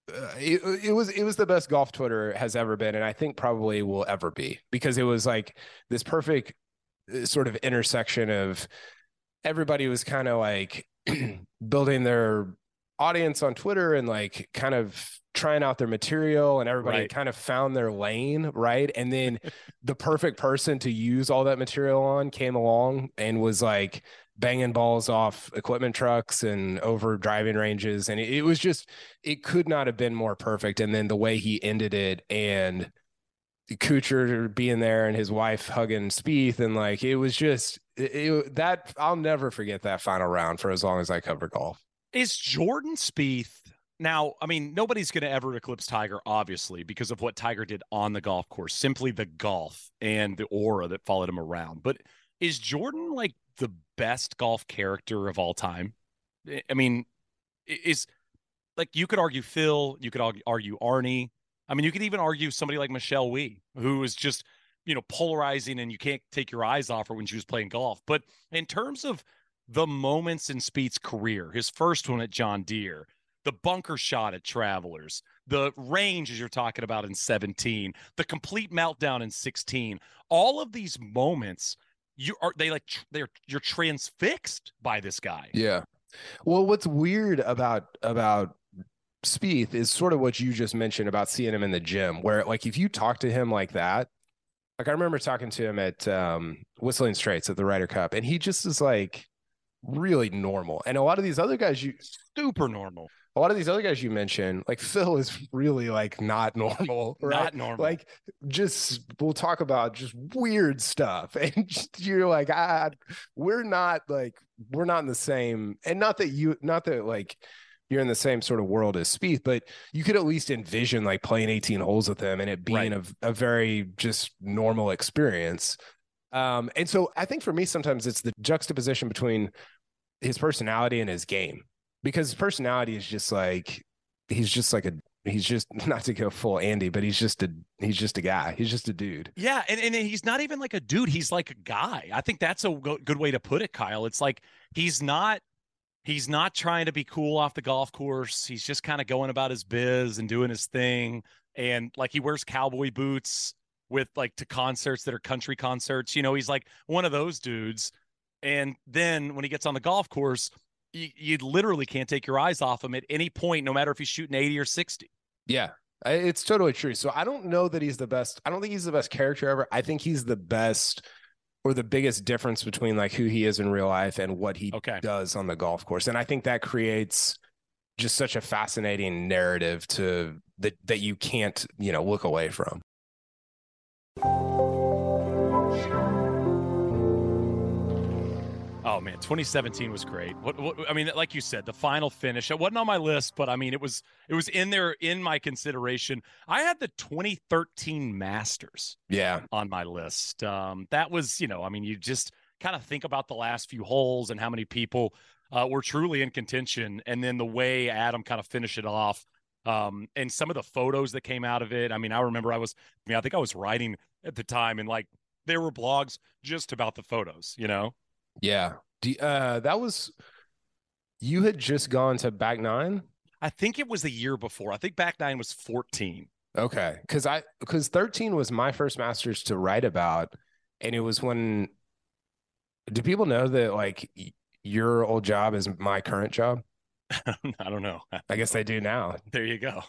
it was the best golf Twitter has ever been, and I think probably will ever be, because it was like this perfect sort of intersection of everybody was kind of like building their audience on Twitter and like kind of trying out their material, and everybody Right. kind of found their lane, right? And then the perfect person to use all that material on came along and was like banging balls off equipment trucks and over driving ranges, and it was just, it could not have been more perfect. And then the way he ended it, and Kuchar being there and his wife hugging Spieth, and like it was just that I'll never forget that final round for as long as I cover golf. Is Jordan Spieth now? I mean, nobody's going to ever eclipse Tiger, obviously, because of what Tiger did on the golf course, simply the golf and the aura that followed him around. But is Jordan like the best golf character of all time? I mean, is like you could argue Phil, you could argue Arnie. I mean, you could even argue somebody like Michelle Wie, who is just, polarizing and you can't take your eyes off her when she was playing golf. But in terms of the moments in Spieth's career, his first one at John Deere, the bunker shot at Travelers, the range, as you're talking about, in 17, the complete meltdown in 16, all of these moments, you're transfixed by this guy. Yeah. Well, what's weird about Spieth is sort of what you just mentioned about seeing him in the gym, where like if you talk to him like that, like I remember talking to him at Whistling Straits at the Ryder Cup, and he just is like really normal. And a lot of these other guys, super normal. A lot of these other guys you mentioned, like Phil, is really like not normal, right? Not normal. Like just we'll talk about just weird stuff, and just, you're like, we're not in the same, and not that like you're in the same sort of world as Spieth, but you could at least envision like playing 18 holes with him and it being a very just normal experience. And so I think for me, sometimes it's the juxtaposition between his personality and his game, because his personality is just like, he's just not to go full Andy, but he's just a guy. He's just a dude. Yeah. And he's not even like a dude. He's like a guy. I think that's a good way to put it, Kyle. It's like, he's not trying to be cool off the golf course. He's just kind of going about his biz and doing his thing. And like he wears cowboy boots with like to concerts that are country concerts. He's like one of those dudes. And then when he gets on the golf course, you literally can't take your eyes off him at any point, no matter if he's shooting 80 or 60. Yeah, it's totally true. So I don't know that he's the best. I don't think he's the best character ever. I think he's the best, or the biggest difference between like who he is in real life and what he does on the golf course. And I think that creates just such a fascinating narrative that you can't, look away from. Oh man, 2017 was great. What I mean, like you said, the final finish. It wasn't on my list, but I mean, it was in there in my consideration. I had the 2013 Masters, on my list. That was, I mean, you just kind of think about the last few holes and how many people were truly in contention, and then the way Adam kind of finished it off, and some of the photos that came out of it. I mean, I remember I think I was writing at the time, and like there were blogs just about the photos, Yeah. That was, you had just gone to back nine? I think it was the year before. I think back nine was 14. Okay. Because 13 was my first Masters to write about. And it was when, do people know that like your old job is my current job? I don't know. I guess they do now. There you go.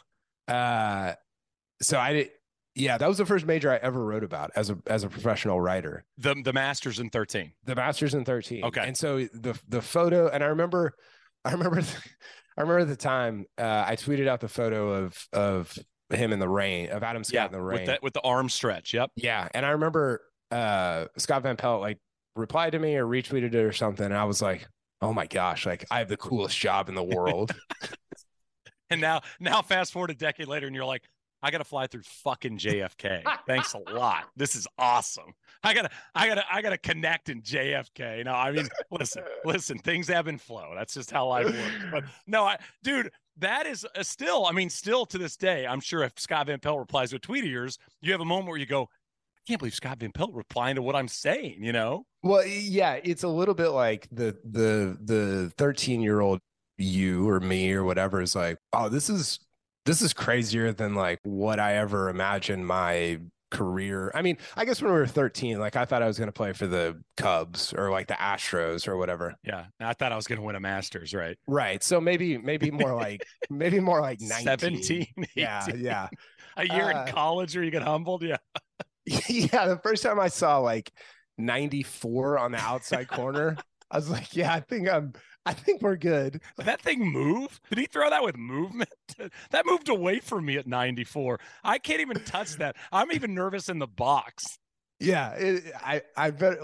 So I did. Yeah, that was the first major I ever wrote about as a professional writer. The Masters in 13. The Masters in 13. Okay. And so the photo, and I remember at the time I tweeted out the photo of him in the rain, of Adam Scott in the rain with the arm stretch. Yep. Yeah, and I remember Scott Van Pelt like replied to me or retweeted it or something, and I was like, oh my gosh, like I have the coolest job in the world. And now fast forward a decade later, and you're like, I gotta fly through fucking JFK. Thanks a lot. This is awesome. I gotta connect in JFK. No, I mean, listen, things ebb and flow. That's just how life works. But no, dude, that is still to this day, I'm sure if Scott Van Pelt replies to a tweet of yours, you have a moment where you go, I can't believe Scott Van Pelt replying to what I'm saying, Well, yeah, it's a little bit like the 13-year-old you or me or whatever is like, oh, this is this is crazier than like what I ever imagined my career. I mean, I guess when we were 13, like I thought I was going to play for the Cubs or like the Astros or whatever. Yeah. I thought I was going to win a Masters, right? Right. So maybe more like 19. 17, 18. Yeah. A year in college where you get humbled. Yeah. Yeah. The first time I saw like 94 on the outside corner, I was like, yeah, I think we're good. Did that thing move? Did he throw that with movement? That moved away from me at 94. I can't even touch that. I'm even nervous in the box. Yeah, I better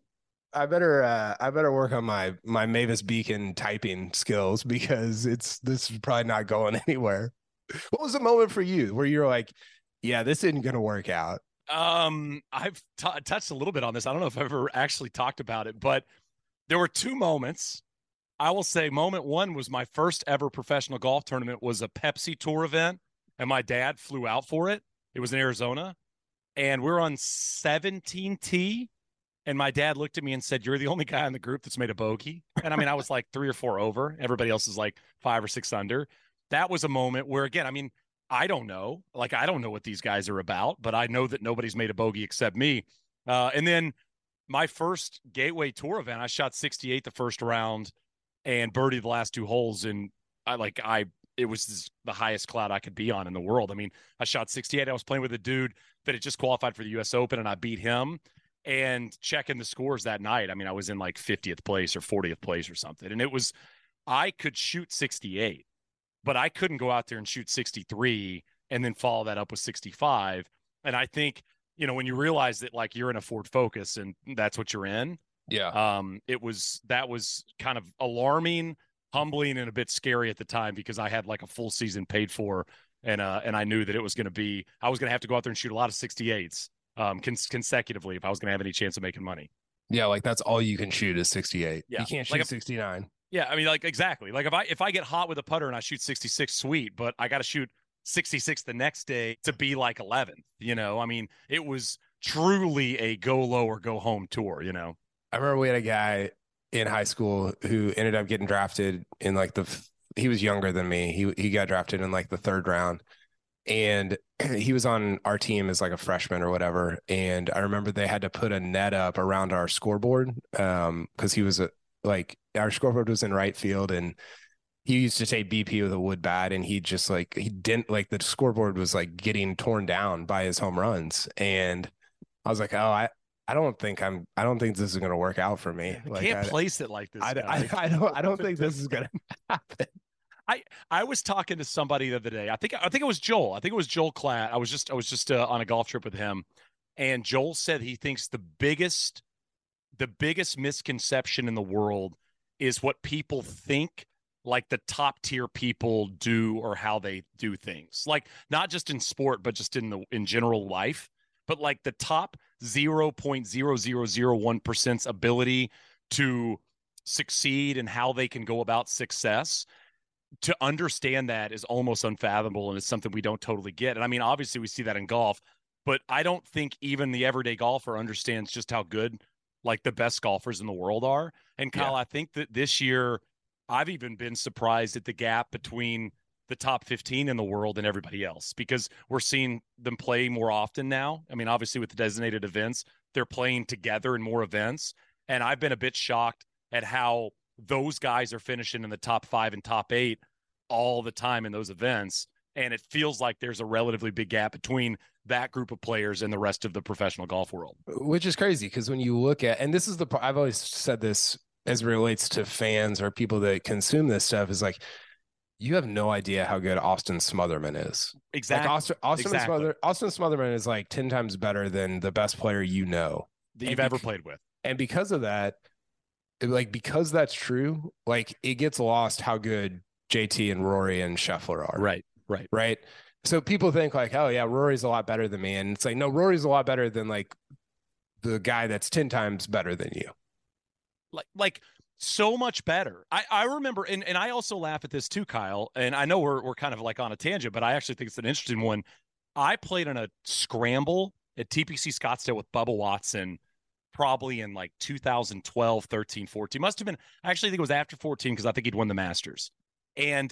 work on my Mavis Beacon typing skills because this is probably not going anywhere. What was the moment for you where you're like, yeah, this isn't gonna work out? I've touched a little bit on this. I don't know if I've ever actually talked about it, but there were two moments. I will say moment one was my first ever professional golf tournament was a Pepsi Tour event, and my dad flew out for it. It was in Arizona, and we're on 17T, and my dad looked at me and said, "You're the only guy in the group that's made a bogey." And I mean, I was like 3 or 4 over. Everybody else is like 5 or 6 under. That was a moment where, again, I mean, I don't know. Like, I don't know what these guys are about, but I know that nobody's made a bogey except me. And then my first Gateway Tour event, I shot 68 the first round and birdied the last 2 holes. And it was the highest cloud I could be on in the world. I mean, I shot 68. I was playing with a dude that had just qualified for the US Open, and I beat him. And checking the scores that night, I mean, I was in like 50th place or 40th place or something. And I could shoot 68, but I couldn't go out there and shoot 63 and then follow that up with 65. And I think, when you realize that like you're in a Ford Focus and that's what you're in. Yeah. That was kind of alarming, humbling, and a bit scary at the time because I had like a full season paid for, and I knew that I was going to have to go out there and shoot a lot of 68s consecutively if I was going to have any chance of making money. Yeah, like that's all you can shoot is 68. Yeah. You can't shoot 69. Yeah, I mean, like exactly. Like if I get hot with a putter and I shoot 66, sweet, but I got to shoot 66 the next day to be like 11th. I mean, it was truly a go low or go home tour. I remember we had a guy in high school who ended up getting drafted in like he was younger than me. He got drafted in like the 3rd round, and he was on our team as like a freshman or whatever. And I remember they had to put a net up around our scoreboard because he was our scoreboard was in right field, and he used to take BP with a wood bat, and he didn't like the scoreboard was like getting torn down by his home runs. And I was like, oh, I don't think this is going to work out for me. I can't place it like this. I don't think this is going to happen. I was talking to somebody the other day. I think it was Joel. I think it was Joel Klatt. I was just on a golf trip with him, and Joel said he thinks the biggest misconception in the world is what people think like the top tier people do or how they do things. Like not just in sport, but just in general life. But like the top 0.0001% ability to succeed and how they can go about success, to understand that is almost unfathomable, and it's something we don't totally get. And I mean, obviously we see that in golf, but I don't think even the everyday golfer understands just how good like the best golfers in the world are. And Kyle, yeah. I think that this year I've even been surprised at the gap between the top 15 in the world and everybody else, because we're seeing them play more often now. I mean, obviously with the designated events, they're playing together in more events. And I've been a bit shocked at how those guys are finishing in the top 5 and top 8 all the time in those events. And it feels like there's a relatively big gap between that group of players and the rest of the professional golf world. Which is crazy, because when you look at, and this is I've always said this as it relates to fans or people that consume this stuff, is like, you have no idea how good Austin Smotherman is. Exactly. Like Austin Smotherman is like 10 times better than the best player that you've ever played with. And because of that, because that's true, like it gets lost how good JT and Rory and Scheffler are. Right. So people think like, oh yeah, Rory's a lot better than me. And it's like, no, Rory's a lot better than like the guy that's 10 times better than you. Like so much better. I remember, and I also laugh at this too, Kyle, and I know we're kind of like on a tangent, but I actually think it's an interesting one. I played in a scramble at TPC Scottsdale with Bubba Watson probably in like 2012, 13, 14. Must have been, I actually think it was after 14 because I think he'd won the Masters. And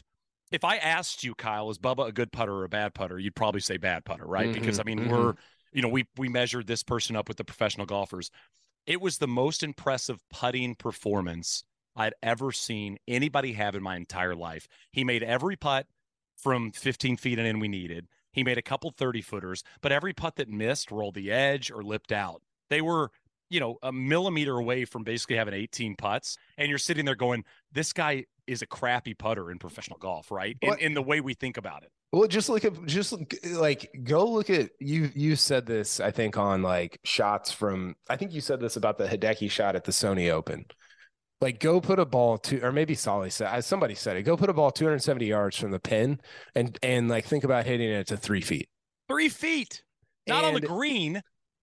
if I asked you, Kyle, is Bubba a good putter or a bad putter, you'd probably say bad putter, right? Because I mean, we measured this person up with the professional golfers. It was the most impressive putting performance I'd ever seen anybody have in my entire life. He made every putt from 15 feet and in we needed. He made a couple 30-footers, but every putt that missed rolled the edge or lipped out. They were, a millimeter away from basically having 18 putts. And you're sitting there going, this guy is a crappy putter in professional golf, right? In the way we think about it. Well, go look at you said this, I think, on like shots from, I think you said this about the Hideki shot at the Sony Open. Like, go put a ball or maybe Solly said, somebody said it, go put a ball 270 yards from the pin and like think about hitting it to 3 feet. 3 feet, not on the green.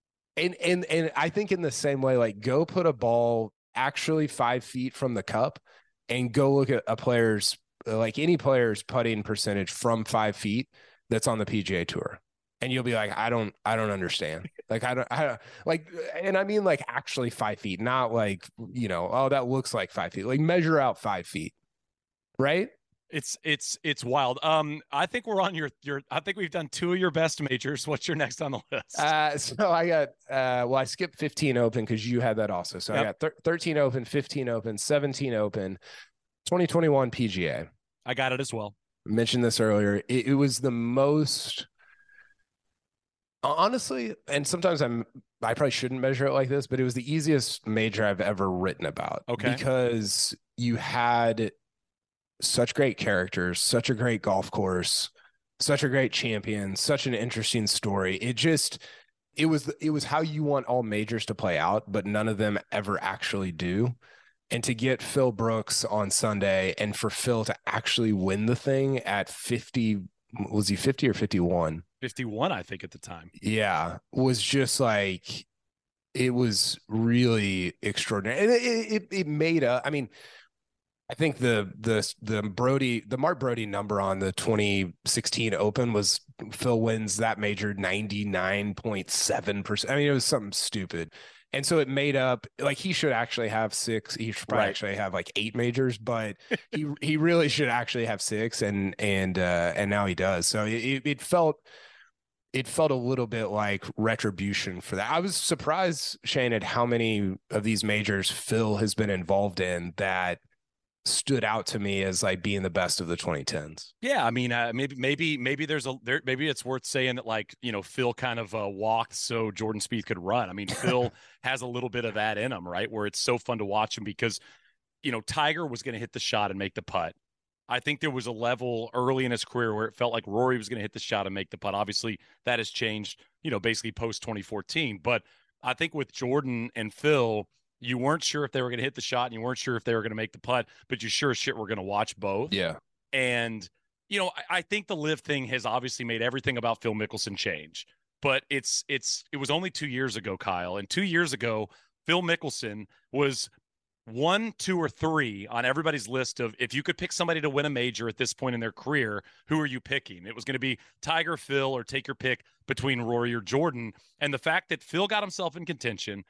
And I think in the same way, like, go put a ball actually 5 feet from the cup and go look at a player's, like any player's putting percentage from 5 feet that's on the PGA Tour. And you'll be like, I don't understand. Like, I don't like, and I mean, like, actually 5 feet, not like, oh, that looks like 5 feet, like measure out 5 feet. Right. It's wild. I think we're on I think we've done 2 of your best majors. What's your next on the list? So I got, I skipped 15 Open because you had that also. So yep. I got 13 Open, 15 Open, 17 Open, 2021 PGA. I got it as well. I mentioned this earlier. It was the most, honestly, and sometimes I probably shouldn't measure it like this, but it was the easiest major I've ever written about. Okay. Because you had such great characters, such a great golf course, such a great champion, such an interesting story. It was how you want all majors to play out, but none of them ever actually do. And to get Phil Brooks on Sunday and for Phil to actually win the thing at 50, was he 50 or 51? 51, I think, at the time. Yeah, was just like, it was really extraordinary. And it made up, I mean, I think the Mark Brody number on the 2016 Open was Phil wins that major 99.7%. I mean, it was something stupid. And so it made up, like, he should actually have 6. He should probably actually have like 8 majors, but he really should actually have 6. And now he does. So it felt a little bit like retribution for that. I was surprised, Shane, at how many of these majors Phil has been involved in that stood out to me as like being the best of the 2010s. Yeah, I mean, maybe maybe it's worth saying that, like, Phil kind of walked so Jordan Spieth could run. I mean, Phil has a little bit of that in him, right? Where it's so fun to watch him because, Tiger was going to hit the shot and make the putt. I think there was a level early in his career where it felt like Rory was going to hit the shot and make the putt. Obviously, that has changed, basically post 2014. But I think with Jordan and Phil, you weren't sure if they were going to hit the shot and you weren't sure if they were going to make the putt, but you sure as shit were going to watch both. Yeah. And, I think the live thing has obviously made everything about Phil Mickelson change, but it was only 2 years ago, Kyle. And 2 years ago, Phil Mickelson was 1, 2, or 3 on everybody's list of, if you could pick somebody to win a major at this point in their career, who are you picking? It was going to be Tiger, Phil, or take your pick between Rory or Jordan. And the fact that Phil got himself in contention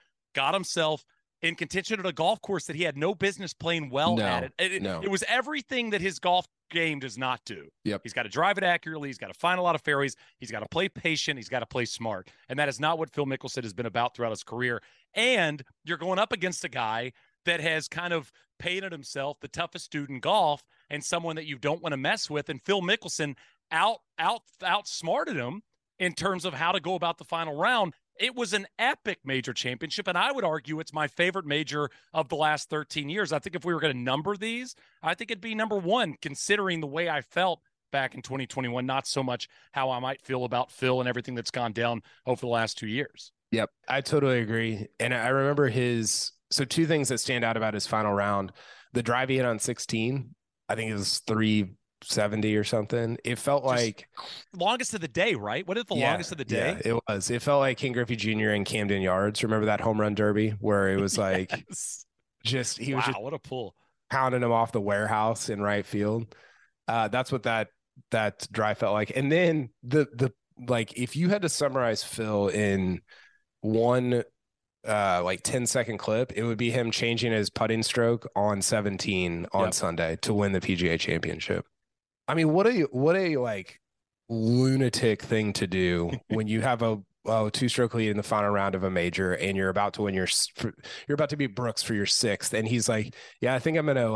at a golf course that he had no business playing well at. It was everything that his golf game does not do. Yep. He's got to drive it accurately. He's got to find a lot of fairways. He's got to play patient. He's got to play smart. And that is not what Phil Mickelson has been about throughout his career. And you're going up against a guy that has kind of painted himself the toughest dude in golf and someone that you don't want to mess with. And Phil Mickelson outsmarted him in terms of how to go about the final round. It was an epic major championship, and I would argue it's my favorite major of the last 13 years. I think if we were going to number these, I think it'd be number 1, considering the way I felt back in 2021, not so much how I might feel about Phil and everything that's gone down over the last 2 years. Yep, I totally agree. And I remember so 2 things that stand out about his final round. The drive he hit on 16, I think it was 370 or something. It felt like longest of the day, right? What is the longest of the day? Yeah, it was. It felt like King Griffey Jr. and Camden Yards. Remember that home run derby where it was like he was what a pull, pounding him off the warehouse in right field. That's what that drive felt like. And then the like, if you had to summarize Phil in one like 10-second clip, it would be him changing his putting stroke on 17 on Sunday to win the PGA Championship. I mean, what a like lunatic thing to do when you have a two-stroke lead in the final round of a major and you're about to win you're about to beat Brooks for your sixth, and he's like, yeah, I think I'm gonna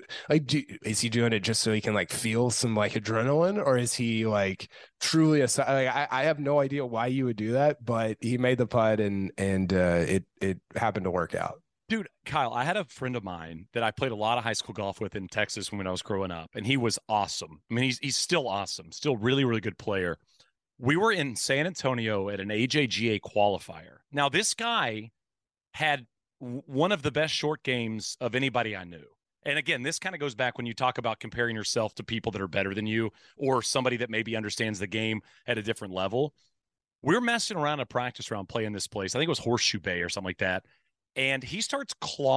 is he doing it just so he can like feel some like adrenaline, or is he like truly I have no idea why you would do that, but he made the putt, and it happened to work out. Dude, Kyle, I had a friend of mine that I played a lot of high school golf with in Texas when I was growing up, and he was awesome. I mean, he's still awesome, still really, really good player. We were in San Antonio at an AJGA qualifier. Now, this guy had one of the best short games of anybody I knew. And again, this kind of goes back when you talk about comparing yourself to people that are better than you or somebody that maybe understands the game at a different level. We're messing around a practice round playing this place. I think it was Horseshoe Bay or something like that. And he starts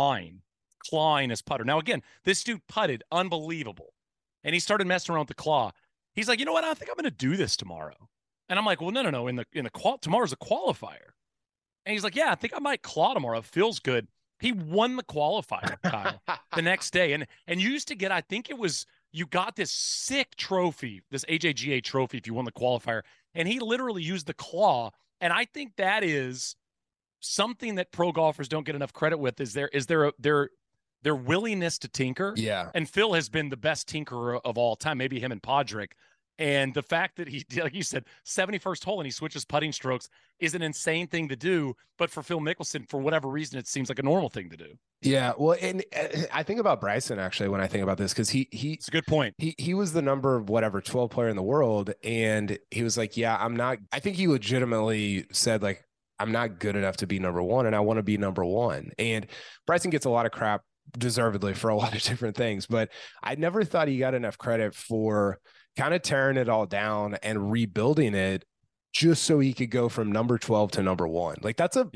clawing his putter. Now, again, this dude putted unbelievable. And he started messing around with the claw. He's like, you know what? I think I'm going to do this tomorrow. And I'm like, well, no. Tomorrow's a qualifier. And he's like, yeah, I think I might claw tomorrow. It feels good. He won the qualifier, Kyle, the next day. And you used to get, I think it was, you got this sick trophy, this AJGA trophy if you won the qualifier. And he literally used the claw. And I think that is something that pro golfers don't get enough credit with is their willingness to tinker. Yeah. And Phil has been the best tinkerer of all time, maybe him and Podrick. And the fact that he, like you said, 71st hole and he switches putting strokes is an insane thing to do. But for Phil Mickelson, for whatever reason, it seems like a normal thing to do. Yeah, well, and I think about Bryson actually when I think about this, because it's a good point. He was the number whatever 12 player in the world, and he was like, yeah, I'm not. I think he legitimately said like, I'm not good enough to be number one, and I want to be number one. And Bryson gets a lot of crap, deservedly, for a lot of different things, but I never thought he got enough credit for kind of tearing it all down and rebuilding it just so he could go from number 12 to number one. Like that's a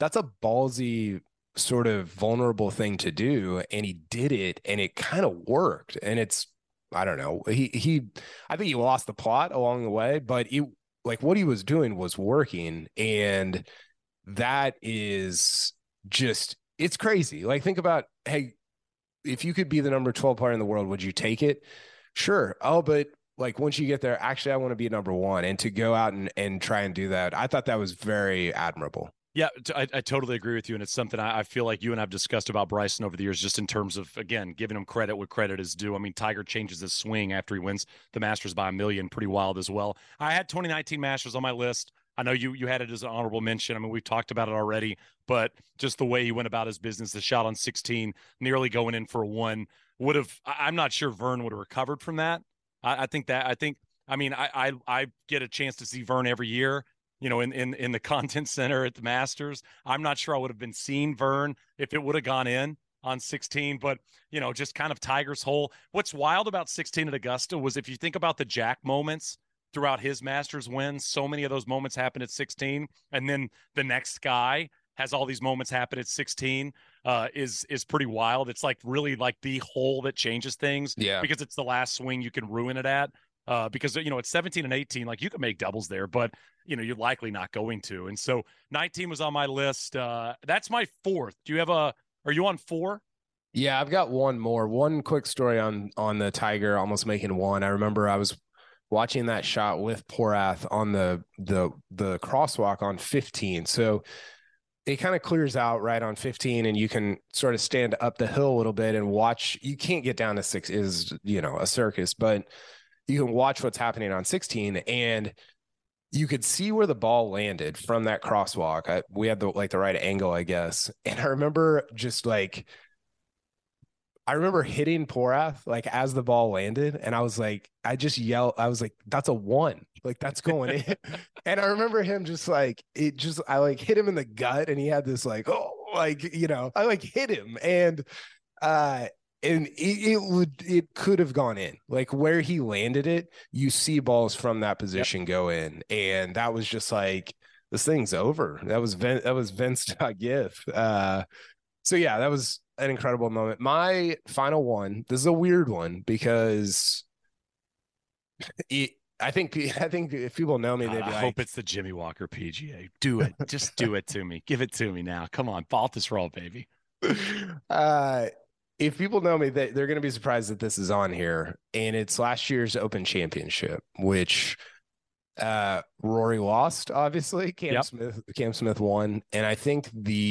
ballsy sort of vulnerable thing to do, and he did it, and it kind of worked. And it's, I don't know, I think he lost the plot along the way, but like what he was doing was working, and that is just, it's crazy. Like think about, hey, if you could be the number 12 player in the world, would you take it? Sure. Oh, but like once you get there, actually, I want to be number one, and to go out and try and do that, I thought that was very admirable. Yeah, I totally agree with you. And it's something I feel like you and I have discussed about Bryson over the years, just in terms of, again, giving him credit what credit is due. I mean, Tiger changes his swing after he wins the Masters by $1 million. Pretty wild as well. I had 2019 Masters on my list. I know you had it as an honorable mention. I mean, we've talked about it already, but just the way he went about his business, the shot on 16, nearly going in for a one, I'm not sure Vern would have recovered from that. I get a chance to see Vern every year, you know, in the content center at the Masters. I'm not sure I would have been seeing Vern if it would have gone in on 16, but, you know, just kind of Tiger's hole. What's wild about 16 at Augusta was, if you think about the Jack moments throughout his Masters wins, so many of those moments happen at 16. And then the next guy has all these moments happen at 16, is pretty wild. It's like really like the hole that changes things. Yeah. Because it's the last swing you can ruin it at. Because, you know, it's 17 and 18, like you can make doubles there, but, you know, you're likely not going to. And so 19 was on my list. That's my fourth. Are you on four? Yeah, I've got one more. One quick story on the Tiger almost making one. I remember I was watching that shot with Porath on the crosswalk on 15. So it kind of clears out right on 15, and you can sort of stand up the hill a little bit and watch. You can't get down to 6, is, you know, a circus, but you can watch what's happening on 16, and you could see where the ball landed from that crosswalk. We had the right angle, I guess. And I remember hitting Porath like as the ball landed, and I was like, I just yelled, I was like, that's a one, like that's going in. And I remember him just like, I like hit him in the gut, and he had this like, oh, like, you know, I like hit him, and it could have gone in. Like where he landed it, you see balls from that position go in, and that was just like, this thing's over. That was Vince.gif. So yeah, that was an incredible moment. My final one, this is a weird one because I think if people know me, they'd be like, I hope it's the Jimmy Walker PGA. Do it. Just do it to me. Give it to me now. Come on. Baltus roll, baby. if people know me, they're going to be surprised that this is on here. And it's last year's Open Championship, which Rory lost, obviously. Cam Yep. Smith won. And I think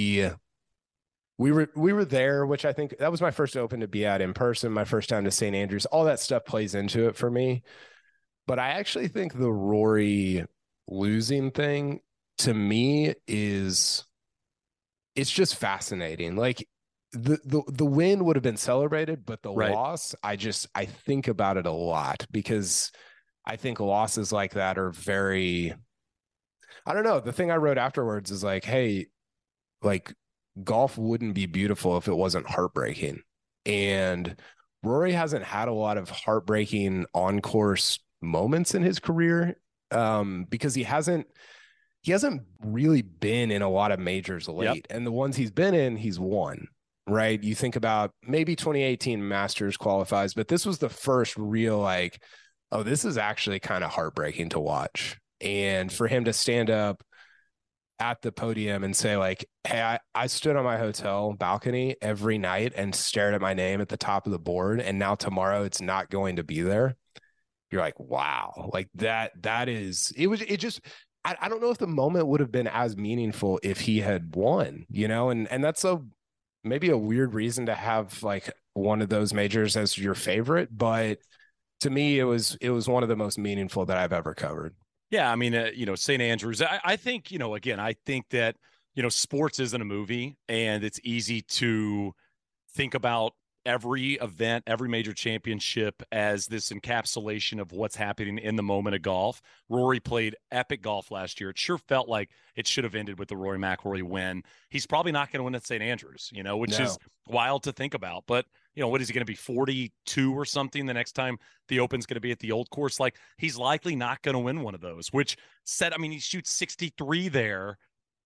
we were there, which I think that was my first Open to be at in person, my first time to St. Andrews. All that stuff plays into it for me. But I actually think the Rory losing thing to me it's just fascinating. Like the win would have been celebrated, but the loss, I think about it a lot because I think losses like that are very, I don't know. The thing I wrote afterwards is like, hey, like golf wouldn't be beautiful if it wasn't heartbreaking. And Rory hasn't had a lot of heartbreaking on course moments in his career because he hasn't really been in a lot of majors late. And the ones he's been in, he's won, right? You think about maybe 2018 Masters qualifies, but this was the first real like, oh, this is actually kind of heartbreaking to watch. And for him to stand up at the podium and say like, hey, I stood on my hotel balcony every night and stared at my name at the top of the board. And now tomorrow it's not going to be there. You're like, wow, like that is, it just, I don't know if the moment would have been as meaningful if he had won, you know, and that's maybe a weird reason to have like one of those majors as your favorite, but to me, it was one of the most meaningful that I've ever covered. Yeah, I mean, St. Andrews, I think, again, I think that, sports isn't a movie, and it's easy to think about every event, every major championship as this encapsulation of what's happening in the moment of golf. Rory played epic golf last year. It sure felt like it should have ended with the Rory McIlroy win. He's probably not going to win at St. Andrews, which is wild to think about. But, what is he going to be, 42 or something the next time the Open's going to be at the Old Course? Like, he's likely not going to win one of those, which said, I mean, he shoots 63 there,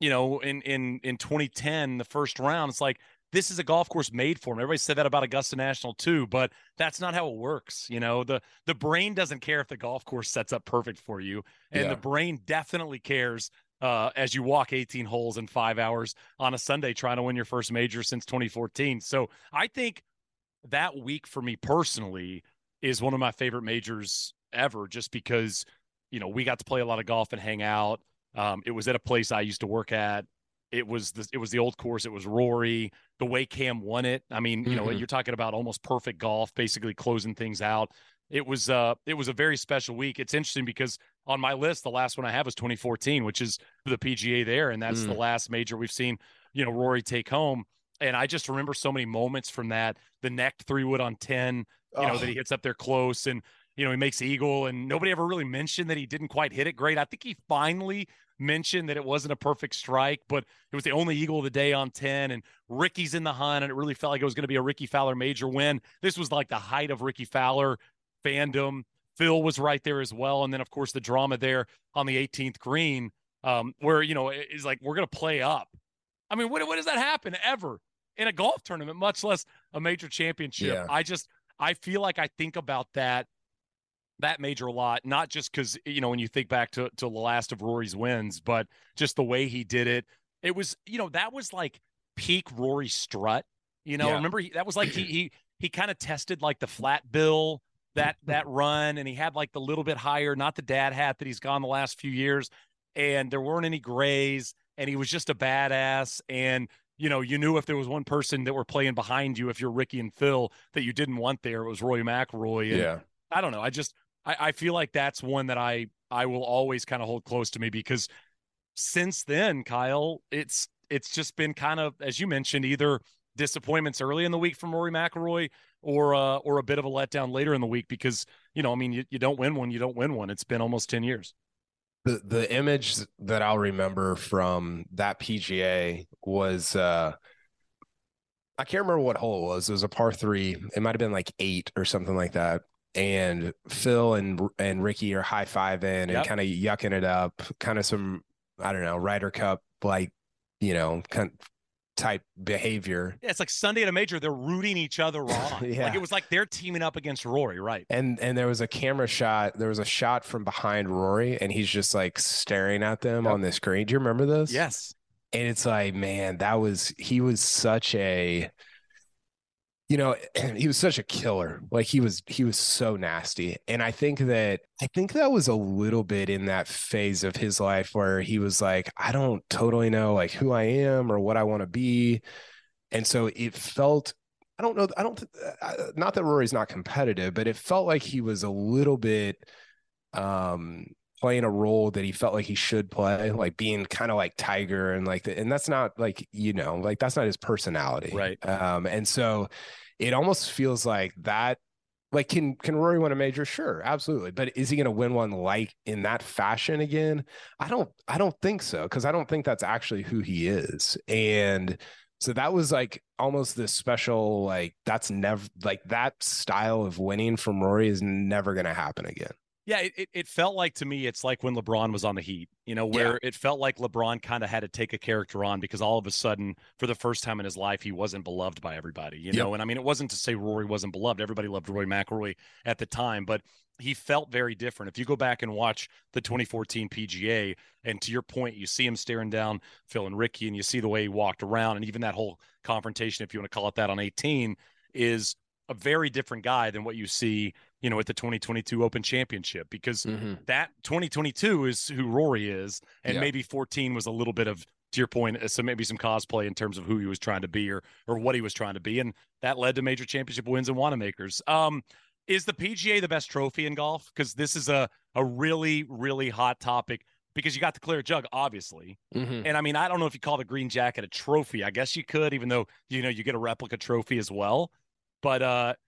in 2010, the first round. It's like, this is a golf course made for him. Everybody said that about Augusta National too, but that's not how it works. The brain doesn't care if the golf course sets up perfect for you. And the brain definitely cares as you walk 18 holes in 5 hours on a Sunday trying to win your first major since 2014. So I think that week for me personally is one of my favorite majors ever, just because, we got to play a lot of golf and hang out. It was at a place I used to work at. It was the Old Course. It was Rory. The way Cam won it. I mean, you're talking about almost perfect golf, basically closing things out. It was a very special week. It's interesting because on my list, the last one I have was 2014, which is the PGA there, and that's the last major we've seen, Rory take home. And I just remember so many moments from that. The necked 3-wood on 10, that he hits up there close, and he makes eagle, and nobody ever really mentioned that he didn't quite hit it great. I think he finally mentioned that it wasn't a perfect strike, but it was the only eagle of the day on 10, and Ricky's in the hunt, and it really felt like it was going to be a Ricky Fowler major win. This was like the height of Ricky Fowler fandom. Phil was right there as well. And then, of course, the drama there on the 18th green, where, it's like, we're going to play up. I mean, when does that happen ever in a golf tournament, much less a major championship? Yeah. I feel like I think about that major a lot, not just because, when you think back to the last of Rory's wins, but just the way he did it. It was, that was like peak Rory strut, remember that was like, he kind of tested like the flat bill that run, and he had like the little bit higher, not the dad hat that he's gone the last few years. And there weren't any grays, and he was just a badass. And, you knew if there was one person that were playing behind you, if you're Ricky and Phil, that you didn't want there, it was Rory McIlroy. And I don't know. I feel like that's one that I will always kind of hold close to me, because since then, Kyle, it's just been kind of, as you mentioned, either disappointments early in the week from Rory McIlroy or a bit of a letdown later in the week, because, you don't win one, you don't win one. It's been almost 10 years. The image that I'll remember from that PGA was, I can't remember what hole it was. It was a par 3. It might've been like 8 or something like that. And Phil and Ricky are high-fiving and kind of yucking it up, kind of some, I don't know, Ryder Cup, like, type behavior. Yeah, it's like Sunday at a major, they're rooting each other on. Like, it was like they're teaming up against Rory, right? And there was a shot from behind Rory, and he's just like staring at them on the screen. Do you remember this? Yes. And it's like, man, he was such a He was such a killer. Like he was so nasty. And I think that was a little bit in that phase of his life where he was like, I don't totally know like who I am or what I want to be. And so it felt, I don't know, not that Rory's not competitive, but it felt like he was a little bit um playing a role that he felt like he should play, like being kind of like Tiger and and that's not like, like that's not his personality. Right. And so it almost feels like that, like can Rory win a major? Sure, absolutely. But is he going to win one like in that fashion again? I don't think so, because I don't think that's actually who he is. And so that was like almost this special, like that's never, like that style of winning from Rory is never going to happen again. Yeah, it felt like to me, it's like when LeBron was on the Heat, where it felt like LeBron kind of had to take a character on because all of a sudden, for the first time in his life, he wasn't beloved by everybody, Yep. And I mean, it wasn't to say Rory wasn't beloved. Everybody loved Rory McIlroy at the time, but he felt very different. If you go back and watch the 2014 PGA, and to your point, you see him staring down Phil and Ricky, and you see the way he walked around, and even that whole confrontation, if you want to call it that, on 18, is a very different guy than what you see at the 2022 Open Championship, because that 2022 is who Rory is, and maybe 14 was a little bit of, to your point, so maybe some cosplay in terms of who he was trying to be or what he was trying to be, and that led to major championship wins and Wanamakers. Is the PGA the best trophy in golf? Because this is a really, really hot topic, because you got the clear jug, obviously. And I mean, I don't know if you call the green jacket a trophy. I guess you could, even though, you get a replica trophy as well. But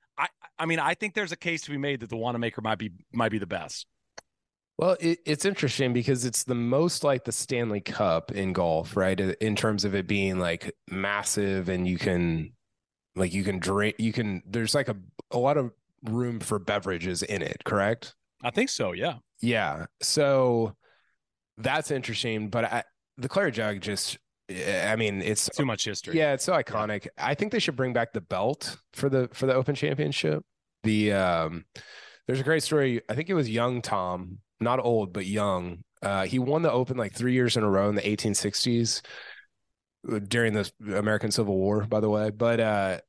I mean, I think there's a case to be made that the Wanamaker might be the best. Well, it's interesting because it's the most like the Stanley Cup in golf, right? In terms of it being like massive, and you can drink, there's like a lot of room for beverages in it, correct? I think so, yeah. Yeah. So that's interesting. But the Claret Jug just, I mean, it's too much history. Yeah, it's so iconic. Yeah. I think they should bring back the belt for the Open Championship. There's a great story. I think it was young Tom, not old, but young. He won the Open like 3 years in a row in the 1860s during the American Civil War, by the way. But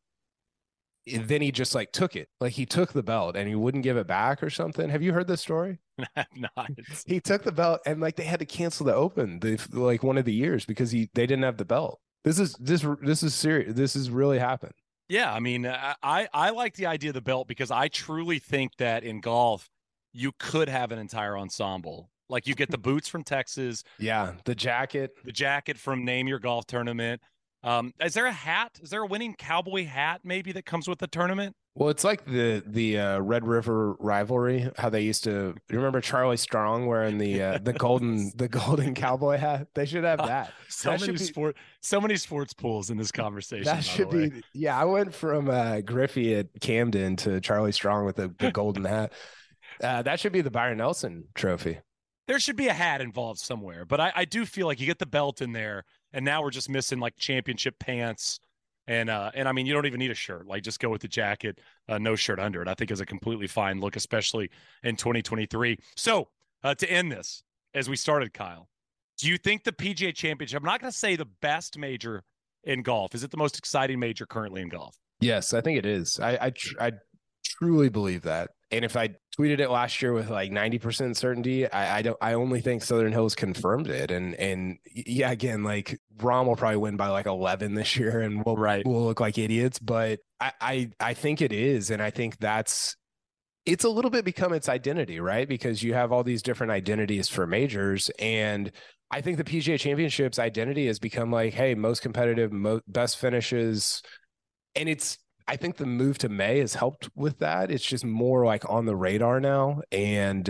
then he just like took it, like he took the belt and he wouldn't give it back or something. Have you heard this story? I have not. He took the belt and like they had to cancel the Open like one of the years because they didn't have the belt. This is serious. This has really happened. Yeah, I mean, I like the idea of the belt because I truly think that in golf you could have an entire ensemble. Like you get the boots from Texas, yeah, the jacket from Name Your Golf Tournament. Is there a hat? Is there a winning cowboy hat maybe that comes with the tournament? Well, it's like the Red River rivalry. How they used to, you remember Charlie Strong wearing the golden cowboy hat? They should have that. So many sports pools in this conversation. That should be. Yeah, I went from Griffey at Camden to Charlie Strong with the golden hat. That should be the Byron Nelson Trophy. There should be a hat involved somewhere, but I do feel like you get the belt in there, and now we're just missing like championship pants. And I mean, you don't even need a shirt. Like, just go with the jacket, no shirt under it. I think is a completely fine look, especially in 2023. So to end this, as we started, Kyle, do you think the PGA Championship, I'm not going to say the best major in golf, is it the most exciting major currently in golf? Yes, I think it is. I truly believe that. And if I tweeted it last year with like 90% certainty, I only think Southern Hills confirmed it. And yeah, again, like Rahm will probably win by like 11 this year and we'll look like idiots, but I think it is. And I think it's a little bit become its identity, right? Because you have all these different identities for majors. And I think the PGA Championship's identity has become like, hey, most competitive, best finishes. And I think the move to May has helped with that. It's just more like on the radar now. And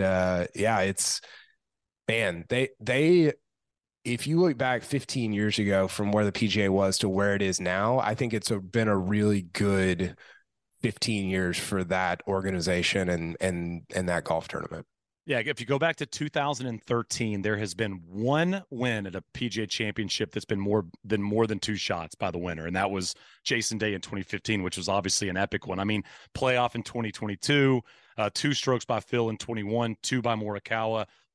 they if you look back 15 years ago from where the PGA was to where it is now, I think it's been a really good 15 years for that organization and that golf tournament. Yeah, if you go back to 2013, there has been one win at a PGA Championship that's been more than two shots by the winner, and that was Jason Day in 2015, which was obviously an epic one. I mean, playoff in 2022, 2 strokes by Phil in 21, 2 by Morikawa,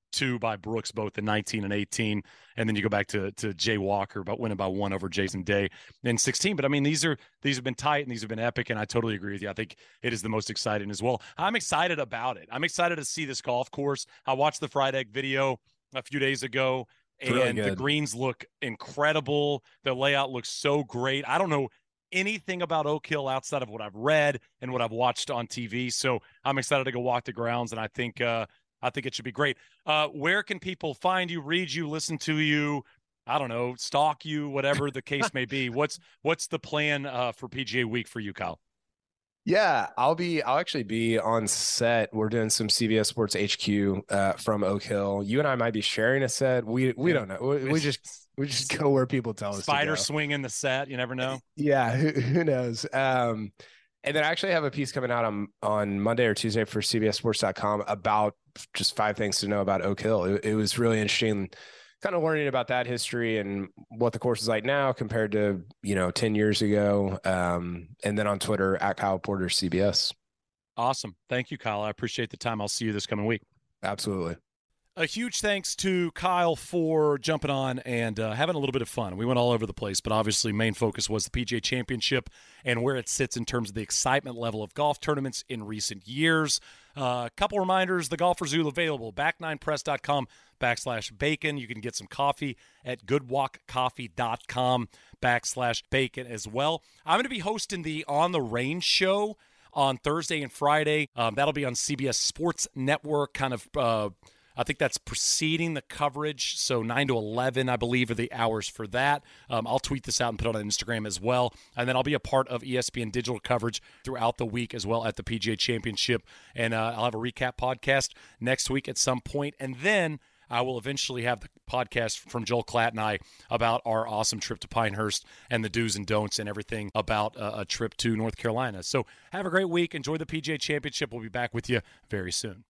two by Brooks, both in 19 and 18. And then you go back to Jay Walker, but winning by one over Jason Day in 16. But I mean, these have been tight and these have been epic. And I totally agree with you. I think it is the most exciting as well. I'm excited about it. I'm excited to see this golf course. I watched the Fried Egg video a few days ago, and really the greens look incredible. The layout looks so great. I don't know anything about Oak Hill outside of what I've read and what I've watched on TV. So I'm excited to go walk the grounds, and I think it should be great. Where can people find you, read you, listen to you? I don't know, stalk you, whatever the case may be. What's the plan for PGA Week for you, Kyle? Yeah, I'll actually be on set. We're doing some CBS Sports HQ from Oak Hill. You and I might be sharing a set. We don't know. We just go where people tell us to go. Spider swinging the set. You never know. Yeah, who knows? And then I actually have a piece coming out on Monday or Tuesday for CBSSports.com about just 5 things to know about Oak Hill. It was really interesting, kind of learning about that history and what the course is like now compared to 10 years ago. And then on Twitter at Kyle Porter CBS. Awesome. Thank you, Kyle. I appreciate the time. I'll see you this coming week. Absolutely. A huge thanks to Kyle for jumping on and having a little bit of fun. We went all over the place, but obviously main focus was the PGA Championship and where it sits in terms of the excitement level of golf tournaments in recent years. A couple reminders, the Golfer Zoo available, back9press.com/bacon. You can get some coffee at goodwalkcoffee.com/bacon as well. I'm going to be hosting the On the Range show on Thursday and Friday. That'll be on CBS Sports Network, kind of I think that's preceding the coverage, so 9 to 11, I believe, are the hours for that. I'll tweet this out and put it on Instagram as well. And then I'll be a part of ESPN digital coverage throughout the week as well at the PGA Championship. And I'll have a recap podcast next week at some point. And then I will eventually have the podcast from Joel Klatt and I about our awesome trip to Pinehurst and the do's and don'ts and everything about a trip to North Carolina. So have a great week. Enjoy the PGA Championship. We'll be back with you very soon.